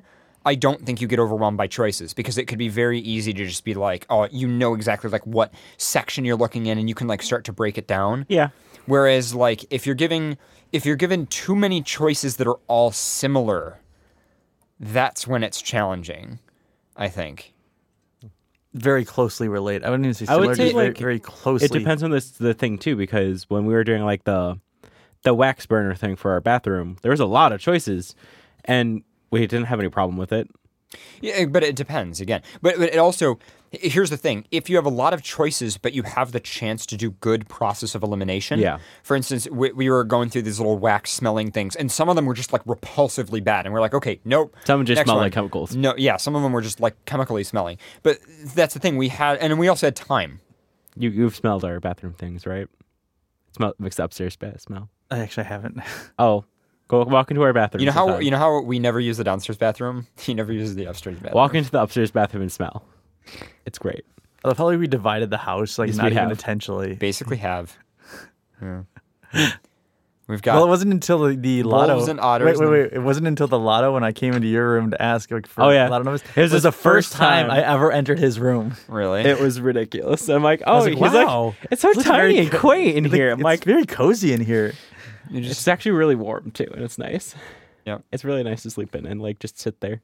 Speaker 1: I don't think you get overwhelmed by choices because it could be very easy to just be like, oh, you know exactly like what section you're looking in and you can like start to break it down.
Speaker 3: Yeah.
Speaker 1: Whereas like if you're giving if you're given too many choices that are all similar, that's when it's challenging, I think.
Speaker 2: Very closely related. I wouldn't even say
Speaker 3: I
Speaker 2: similar,
Speaker 3: would say,
Speaker 2: just very,
Speaker 3: like,
Speaker 2: very closely.
Speaker 3: It depends on this the thing too, because when we were doing like the the wax burner thing for our bathroom, there was a lot of choices, and we didn't have any problem with it.
Speaker 1: Yeah, but it depends again. But, but it also here's the thing: if you have a lot of choices, but you have the chance to do good process of elimination.
Speaker 3: Yeah.
Speaker 1: For instance, we, we were going through these little wax smelling things, and some of them were just like repulsively bad, and we're like, okay, nope.
Speaker 3: Some just
Speaker 1: next
Speaker 3: smell
Speaker 1: one.
Speaker 3: like chemicals.
Speaker 1: No, yeah, some of them were just like chemically smelling. But that's the thing we had, and we also had time.
Speaker 3: You you've smelled our bathroom things, right? Smell mixed upstairs ba- smell.
Speaker 2: I actually haven't.
Speaker 3: Oh, go walk into our bathroom.
Speaker 1: You know how
Speaker 3: sometime.
Speaker 1: you know how we never use the downstairs bathroom. He never uses the upstairs bathroom.
Speaker 3: Walk into the upstairs bathroom and smell. It's great.
Speaker 2: I love how like, we divided the house, like
Speaker 3: Yes,
Speaker 2: not
Speaker 3: we
Speaker 2: even
Speaker 3: have.
Speaker 2: intentionally.
Speaker 1: Basically, have. Yeah. We've got.
Speaker 2: Well, it wasn't until the, the lotto.
Speaker 1: Wolves and otters
Speaker 2: Wait, wait,
Speaker 1: and-
Speaker 2: wait! It wasn't until the lotto when I came into your room to ask like for
Speaker 3: Oh, yeah.
Speaker 2: lotto numbers.
Speaker 3: It was his
Speaker 2: the
Speaker 3: first
Speaker 2: first time
Speaker 3: time.
Speaker 2: I ever entered his room.
Speaker 1: really.
Speaker 3: It was ridiculous. I'm like, oh,
Speaker 2: was like,
Speaker 3: he's
Speaker 2: wow.
Speaker 3: like, it's so
Speaker 2: It looks
Speaker 3: tiny
Speaker 2: very
Speaker 3: and
Speaker 2: co-
Speaker 3: quaint in
Speaker 2: It's
Speaker 3: here.
Speaker 2: like-
Speaker 3: I'm
Speaker 2: it's
Speaker 3: like,
Speaker 2: very cozy in here.
Speaker 1: You just-
Speaker 3: it's actually really warm too, and it's nice.
Speaker 1: Yeah.
Speaker 3: It's really nice to sleep in and like just sit there.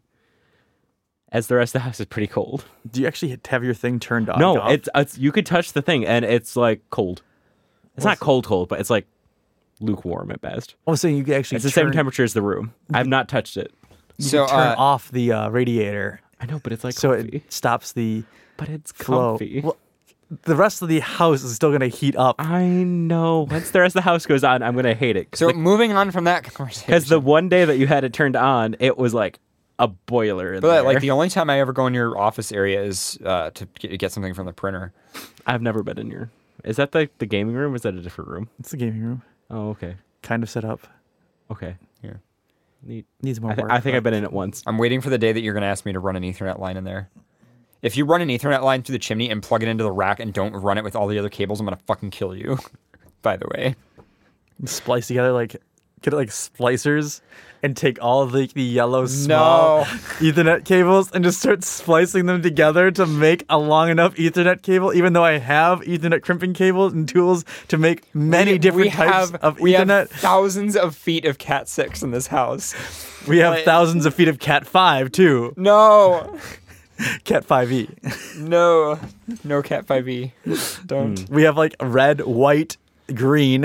Speaker 3: As the rest of the house is pretty cold.
Speaker 2: Do you actually have your thing turned on?
Speaker 3: No,
Speaker 2: off?
Speaker 3: it's it's you could touch the thing and it's like cold. It's not cold, cold, but it's like lukewarm at best.
Speaker 2: Oh, so you could actually
Speaker 3: It's the
Speaker 2: turn,
Speaker 3: same temperature as the room. I've not touched it.
Speaker 2: You
Speaker 1: So,
Speaker 2: can turn
Speaker 1: uh,
Speaker 2: off the uh, radiator,
Speaker 3: I know, but it's like
Speaker 2: so
Speaker 3: comfy.
Speaker 2: it stops the
Speaker 3: but it's
Speaker 2: flow.
Speaker 3: comfy.
Speaker 2: Well, the rest of the house is still going to heat up.
Speaker 3: I know. Once the rest of the house goes on, I'm gonna hate it.
Speaker 1: So moving on from that conversation.
Speaker 3: Because the one day that you had it turned on, it was like a boiler in
Speaker 1: But
Speaker 3: there.
Speaker 1: like the only time I ever go in your office area is uh, to get, get something from the printer.
Speaker 3: I've never been in your. Is that the the gaming room? Or is that a different room?
Speaker 2: It's the gaming room,
Speaker 3: Oh, okay,
Speaker 2: kind of set up.
Speaker 3: okay,
Speaker 1: Yeah.
Speaker 3: neat.
Speaker 2: Needs more
Speaker 3: I, th-
Speaker 2: work.
Speaker 3: I think
Speaker 2: but-
Speaker 3: I've been in it once.
Speaker 1: I'm waiting for the day that you're going to ask me to run an Ethernet line in there. If you run an Ethernet line through the chimney and plug it into the rack and don't run it with all the other cables, I'm going to fucking kill you. By the way.
Speaker 2: splice together like get like splicers and take all of the, the yellow small
Speaker 1: No.
Speaker 2: Ethernet cables and just start splicing them together to make a long enough Ethernet cable, even though I have Ethernet crimping cables and tools to make many
Speaker 1: We-
Speaker 2: different
Speaker 1: we
Speaker 2: types
Speaker 1: have,
Speaker 2: of
Speaker 1: we
Speaker 2: Ethernet.
Speaker 1: have thousands of feet of Cat six in this house.
Speaker 2: we have
Speaker 1: But-
Speaker 2: thousands of feet of Cat five too.
Speaker 1: No.
Speaker 2: Cat five E.
Speaker 1: No. No Cat five E. Don't.
Speaker 2: We have like red, white, green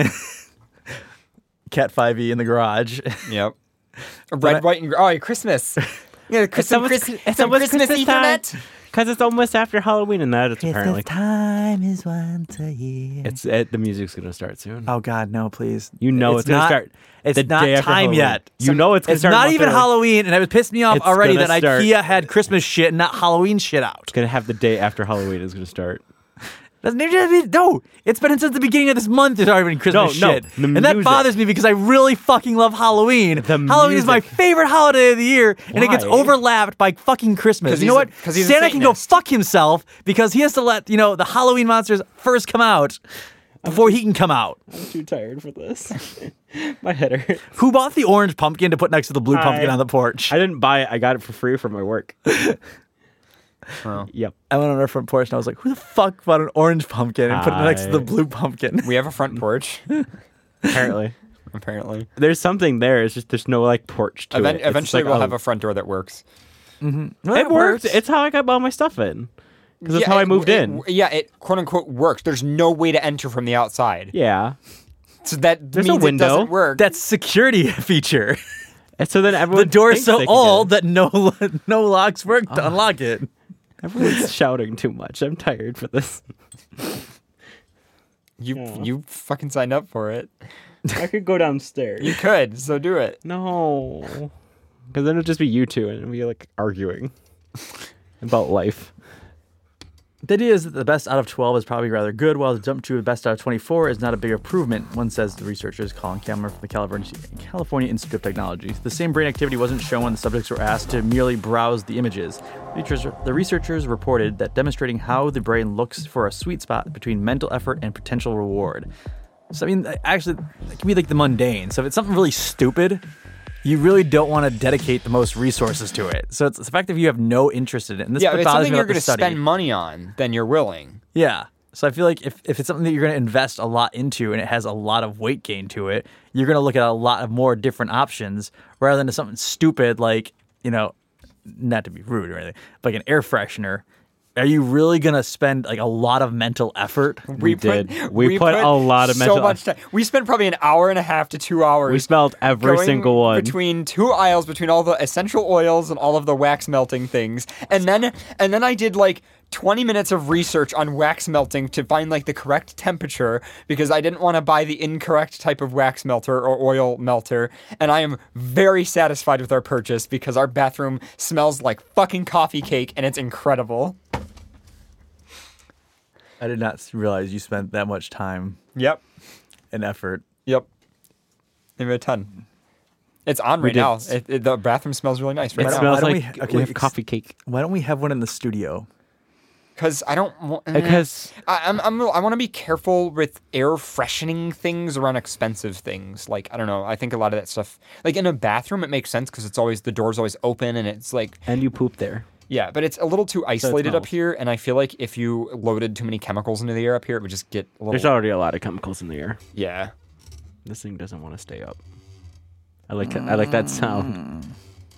Speaker 2: Cat five E in the garage.
Speaker 1: Yep. Red,
Speaker 2: I-
Speaker 1: white, and gr- oh, Christmas. Yeah, Chris, some, Chris,
Speaker 3: it's
Speaker 1: some
Speaker 3: almost
Speaker 1: Christmas,
Speaker 3: Christmas time.
Speaker 1: Ethernet.
Speaker 3: Because it's almost after Halloween, and that it's apparently
Speaker 2: time is once a year.
Speaker 3: it's it, the music's gonna start soon.
Speaker 2: Oh God, no! Please,
Speaker 3: You know it's, gonna
Speaker 2: not,
Speaker 3: start.
Speaker 2: It's
Speaker 3: the
Speaker 2: not
Speaker 3: day after
Speaker 2: time
Speaker 3: Halloween.
Speaker 2: yet.
Speaker 3: You know it's gonna
Speaker 2: It's
Speaker 3: start. a
Speaker 2: not
Speaker 3: month
Speaker 2: even
Speaker 3: early.
Speaker 2: Halloween, and it pissed me off
Speaker 3: It's
Speaker 2: already
Speaker 3: gonna
Speaker 2: that
Speaker 3: start-
Speaker 2: IKEA had Christmas shit and not Halloween shit out.
Speaker 3: It's gonna have the day after Halloween is gonna start.
Speaker 2: Doesn't even no. It's been since the beginning of this month. There's already been Christmas
Speaker 3: No, no,
Speaker 2: shit,
Speaker 3: the
Speaker 2: and that
Speaker 3: music.
Speaker 2: bothers me because I really fucking love Halloween.
Speaker 3: The
Speaker 2: Halloween is my
Speaker 3: music.
Speaker 2: favorite holiday of the year, and it gets
Speaker 3: Why?
Speaker 2: overlapped by fucking Christmas.
Speaker 1: 'Cause
Speaker 2: You know
Speaker 1: he's a-
Speaker 2: what?
Speaker 1: 'cause he's a
Speaker 2: Santa can go
Speaker 1: Satanist.
Speaker 2: fuck himself because he has to let you know the Halloween monsters first come out before he can come out.
Speaker 3: I'm too tired for this. My head hurts.
Speaker 2: Who bought the orange pumpkin to put next to the blue
Speaker 3: I-
Speaker 2: pumpkin on the porch?
Speaker 3: I didn't buy it. I got it for free from my work.
Speaker 1: Oh.
Speaker 3: Yep.
Speaker 2: I went on our front porch and I was like, who the fuck bought an orange pumpkin and put it next to the
Speaker 3: I-
Speaker 2: blue pumpkin?
Speaker 1: We have a front porch,
Speaker 3: Apparently,
Speaker 1: apparently.
Speaker 3: there's something there. It's just there's no like porch to
Speaker 1: Even-
Speaker 3: it. It's
Speaker 1: eventually,
Speaker 3: like,
Speaker 1: we'll
Speaker 3: oh,
Speaker 1: have a front door that works.
Speaker 2: Well,
Speaker 3: It
Speaker 2: that
Speaker 3: worked.
Speaker 2: works.
Speaker 3: It's how I got all my stuff in. Because that's
Speaker 1: Yeah,
Speaker 3: how I
Speaker 1: it-
Speaker 3: moved
Speaker 1: it-
Speaker 3: in.
Speaker 1: Yeah, it quote unquote works. There's no way to enter from the outside.
Speaker 3: Yeah.
Speaker 1: So that
Speaker 3: There's a
Speaker 1: means
Speaker 3: window.
Speaker 1: it doesn't work.
Speaker 2: That's security feature.
Speaker 3: And so then everyone
Speaker 2: The door's
Speaker 3: thinks
Speaker 2: so
Speaker 3: they can
Speaker 2: old
Speaker 3: get
Speaker 2: that no no locks work to unlock it.
Speaker 3: it. Everyone's shouting too much. I'm tired for this.
Speaker 1: you
Speaker 3: Yeah.
Speaker 1: you fucking signed up for it.
Speaker 3: I could go downstairs.
Speaker 1: You could, so do it.
Speaker 3: No. Because then it'll just be you two and it'll be like arguing about life.
Speaker 2: The idea is that the best out of twelve is probably rather good, while the jump to the best out of twenty-four is not a big improvement, one says the researchers Colin Cameron from the California, California Institute of Technology. The same brain activity wasn't shown when the subjects were asked to merely browse the images. Researchers- The researchers reported that demonstrating how the brain looks for a sweet spot between mental effort and potential reward. So, I mean, actually, it can be like the mundane. So if it's something really stupid, you really don't want to dedicate the most resources to it. So it's the fact that you have no interest in it. And this
Speaker 1: Yeah, if it's
Speaker 2: bothers
Speaker 1: something
Speaker 2: me
Speaker 1: you're
Speaker 2: about
Speaker 1: going
Speaker 2: the
Speaker 1: to
Speaker 2: study.
Speaker 1: spend money on, then you're willing.
Speaker 2: Yeah. So I feel like if, if it's something that you're going to invest a lot into and it has a lot of weight gain to it, you're going to look at a lot of more different options rather than something stupid like, you know, not to be rude or anything, but like an air freshener. Are you really going to spend like a lot of mental effort?
Speaker 3: We did. We put a lot of
Speaker 1: so
Speaker 3: mental
Speaker 1: much time. We spent probably an hour and a half to two hours.
Speaker 3: We smelled every
Speaker 1: going
Speaker 3: single one.
Speaker 1: between two aisles, between all the essential oils and all of the wax melting things, and then and then I did like twenty minutes of research on wax melting to find like the correct temperature because I didn't want to buy the incorrect type of wax melter or oil melter. And I am very satisfied with our purchase because our bathroom smells like fucking coffee cake and it's incredible.
Speaker 2: I did not realize you spent that much time
Speaker 1: Yep.
Speaker 2: and effort.
Speaker 1: Yep. Maybe a ton. It's on
Speaker 3: We
Speaker 1: right
Speaker 3: did.
Speaker 1: now. It, it, the bathroom smells really nice right
Speaker 3: It
Speaker 2: Why
Speaker 1: now.
Speaker 2: don't-
Speaker 3: smells
Speaker 2: why don't
Speaker 3: like
Speaker 2: we-
Speaker 3: we,
Speaker 2: okay,
Speaker 3: have
Speaker 2: ex-
Speaker 3: coffee cake.
Speaker 2: Why don't we have one in the studio?
Speaker 1: Because I don't want.
Speaker 3: Because
Speaker 1: I, I'm, I'm, I want to be careful with air freshening things around expensive things. Like, I don't know. I think a lot of that stuff, like in a bathroom, it makes sense because it's always, the door's always open and it's like,
Speaker 3: and you poop there.
Speaker 1: yeah, but it's a little too isolated up
Speaker 3: smells.
Speaker 1: here. And I feel like if you loaded too many chemicals into the air up here, it would just get a little.
Speaker 3: There's already a lot of chemicals in the air.
Speaker 1: yeah.
Speaker 3: This thing doesn't want to stay up. I like I like that sound.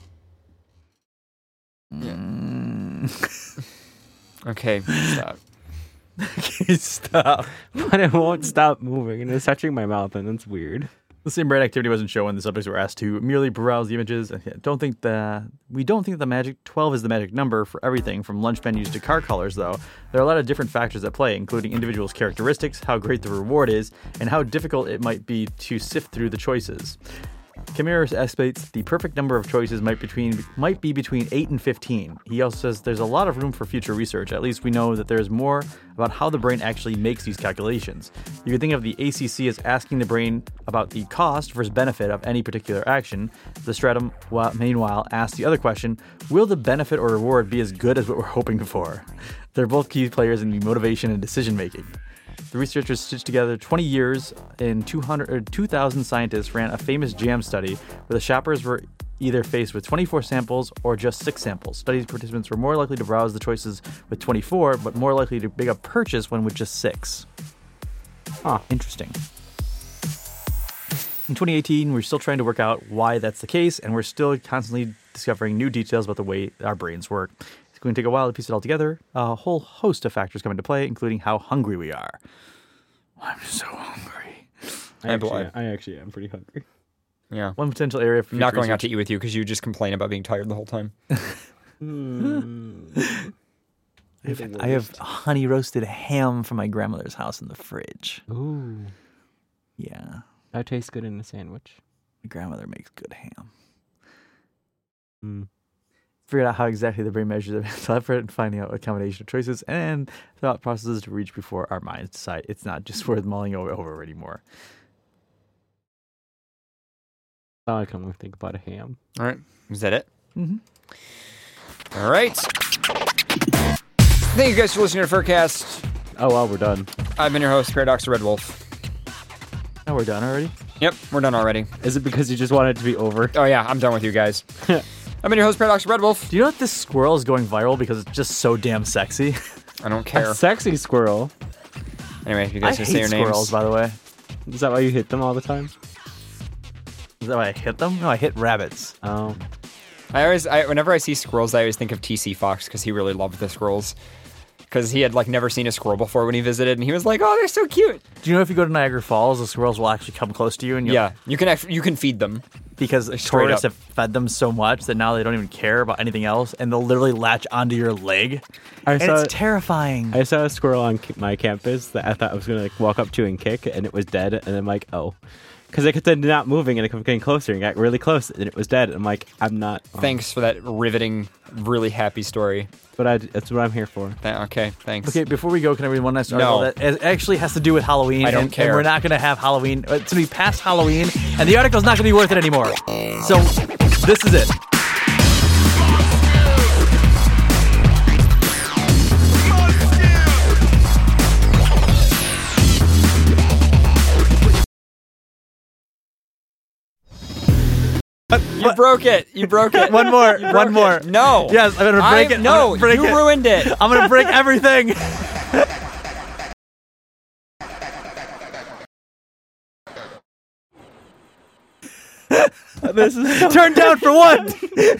Speaker 1: Okay. Stop.
Speaker 2: Stop.
Speaker 3: But it won't stop moving and it's touching my mouth and it's weird.
Speaker 2: The same brain activity wasn't shown when the subjects were asked to merely browse the images. I don't think the we don't think the magic twelve is the magic number for everything from lunch menus to car colors, though. There are a lot of different factors at play, including individuals' characteristics, how great the reward is, and how difficult it might be to sift through the choices. Camiros estimates the perfect number of choices might between might be between eight and fifteen. He also says there's a lot of room for future research. At least we know that there's more about how the brain actually makes these calculations. You can think of the A C C as asking the brain about the cost versus benefit of any particular action. The stratum, while, meanwhile, asks the other question, will the benefit or reward be as good as what we're hoping for? They're both key players in the motivation and decision making. The researchers stitched together twenty years and two hundred, or two thousand scientists ran a famous JAM study where the shoppers were either faced with twenty-four samples or just six samples. Study participants were more likely to browse the choices with twenty-four, but more likely to make a purchase when with just six. Ah, interesting. In twenty eighteen, we're still trying to work out why that's the case, and we're still constantly discovering new details about the way our brains work. It's going to take a while to piece it all together. A whole host of factors come into play, including how hungry we are. I'm so hungry.
Speaker 3: I actually,
Speaker 1: blood.
Speaker 3: I actually am pretty hungry.
Speaker 1: Yeah.
Speaker 2: One potential area for
Speaker 1: I'm not
Speaker 2: future
Speaker 1: going out
Speaker 2: research-
Speaker 1: to eat with you because you just complain about being tired the whole time.
Speaker 2: I have, I have honey roasted ham from my grandmother's house in the fridge.
Speaker 3: Ooh,
Speaker 2: Yeah,
Speaker 3: that tastes good in a sandwich.
Speaker 2: my grandmother makes good ham.
Speaker 3: Mm.
Speaker 2: Figured out how exactly the brain measures the mental effort and finding out a combination of choices and thought processes to reach before our minds decide it's not just worth mulling over, over anymore.
Speaker 3: Now I can only think about a ham.
Speaker 1: All right. Is that it?
Speaker 2: Mm-hmm.
Speaker 1: All right. Thank you guys for listening to Furcast.
Speaker 3: Oh well, we're done.
Speaker 1: I've been your host, Paradox Red Wolf.
Speaker 2: Now we're done already?
Speaker 1: Yep, we're done already.
Speaker 3: Is it because you just wanted it to be over?
Speaker 1: Oh yeah, I'm done with you guys. I've been your host, Paradox Red Wolf.
Speaker 2: Do you know that this squirrel is going viral because it's just so damn sexy?
Speaker 1: I don't care.
Speaker 3: A sexy squirrel.
Speaker 1: Anyway, if you
Speaker 2: I
Speaker 1: guys
Speaker 2: hate
Speaker 1: can say your
Speaker 2: squirrels,
Speaker 1: names.
Speaker 2: by the way.
Speaker 3: Is that why you hit them all the time?
Speaker 2: Is that why I hit them? No, I hit rabbits.
Speaker 3: Oh,
Speaker 1: I always, I, whenever I see squirrels, I always think of T C Fox because he really loved the squirrels. Because he had like never seen a squirrel before when he visited, and he was like, "Oh, they're so cute."
Speaker 2: Do you know if you go to Niagara Falls, the squirrels will actually come close to you? And you'll,
Speaker 1: Yeah, you can act- you can feed them.
Speaker 2: Because
Speaker 1: straight
Speaker 2: tourists
Speaker 1: up.
Speaker 2: have fed them so much that now they don't even care about anything else, and they'll literally latch onto your leg.
Speaker 3: I
Speaker 2: and
Speaker 3: saw
Speaker 2: it's terrifying.
Speaker 3: I saw a squirrel on c- my campus that I thought I was gonna like walk up to and kick, and it was dead. And I'm like, oh, because it kept not moving, and it kept getting closer, and got really close, and it was dead. I'm like, I'm not. oh.
Speaker 1: Thanks for that riveting, really happy story.
Speaker 3: But I, that's what I'm here for.
Speaker 1: Th- okay, thanks.
Speaker 2: Okay, before we go, can I read one last article
Speaker 1: No.
Speaker 2: that it actually has to do with Halloween?
Speaker 1: I don't
Speaker 2: and,
Speaker 1: care.
Speaker 2: And we're not going to have Halloween. It's going to be past Halloween, and the article's not going to be worth it anymore. So this is it.
Speaker 1: You broke it. You broke it.
Speaker 2: One more.
Speaker 1: You broke
Speaker 2: One more.
Speaker 1: it. No.
Speaker 2: Yes, I'm gonna break
Speaker 1: I,
Speaker 2: it. I'm
Speaker 1: No,
Speaker 2: gonna break
Speaker 1: you
Speaker 2: it.
Speaker 1: ruined it.
Speaker 2: I'm gonna break everything.
Speaker 3: This is so
Speaker 2: Turn down for what?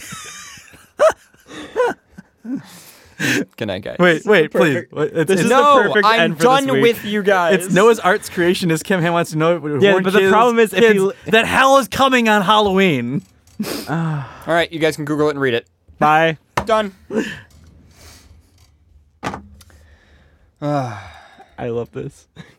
Speaker 1: Good night, guys.
Speaker 2: Wait, wait, please.
Speaker 3: perfect-
Speaker 2: Wait, It's,
Speaker 3: this
Speaker 2: it's,
Speaker 3: is the
Speaker 1: No,
Speaker 3: perfect
Speaker 1: I'm
Speaker 3: end for
Speaker 1: done
Speaker 3: this week.
Speaker 1: with you guys.
Speaker 2: it's Noah's Arts creation. Is Kim Ham wants to know.
Speaker 3: Yeah,
Speaker 2: warn
Speaker 3: but the
Speaker 2: kids-
Speaker 3: problem is if
Speaker 2: kids
Speaker 3: you-
Speaker 2: that hell is coming on Halloween.
Speaker 1: All right, you guys can Google it and read it.
Speaker 3: Bye.
Speaker 1: Done.
Speaker 3: I love this.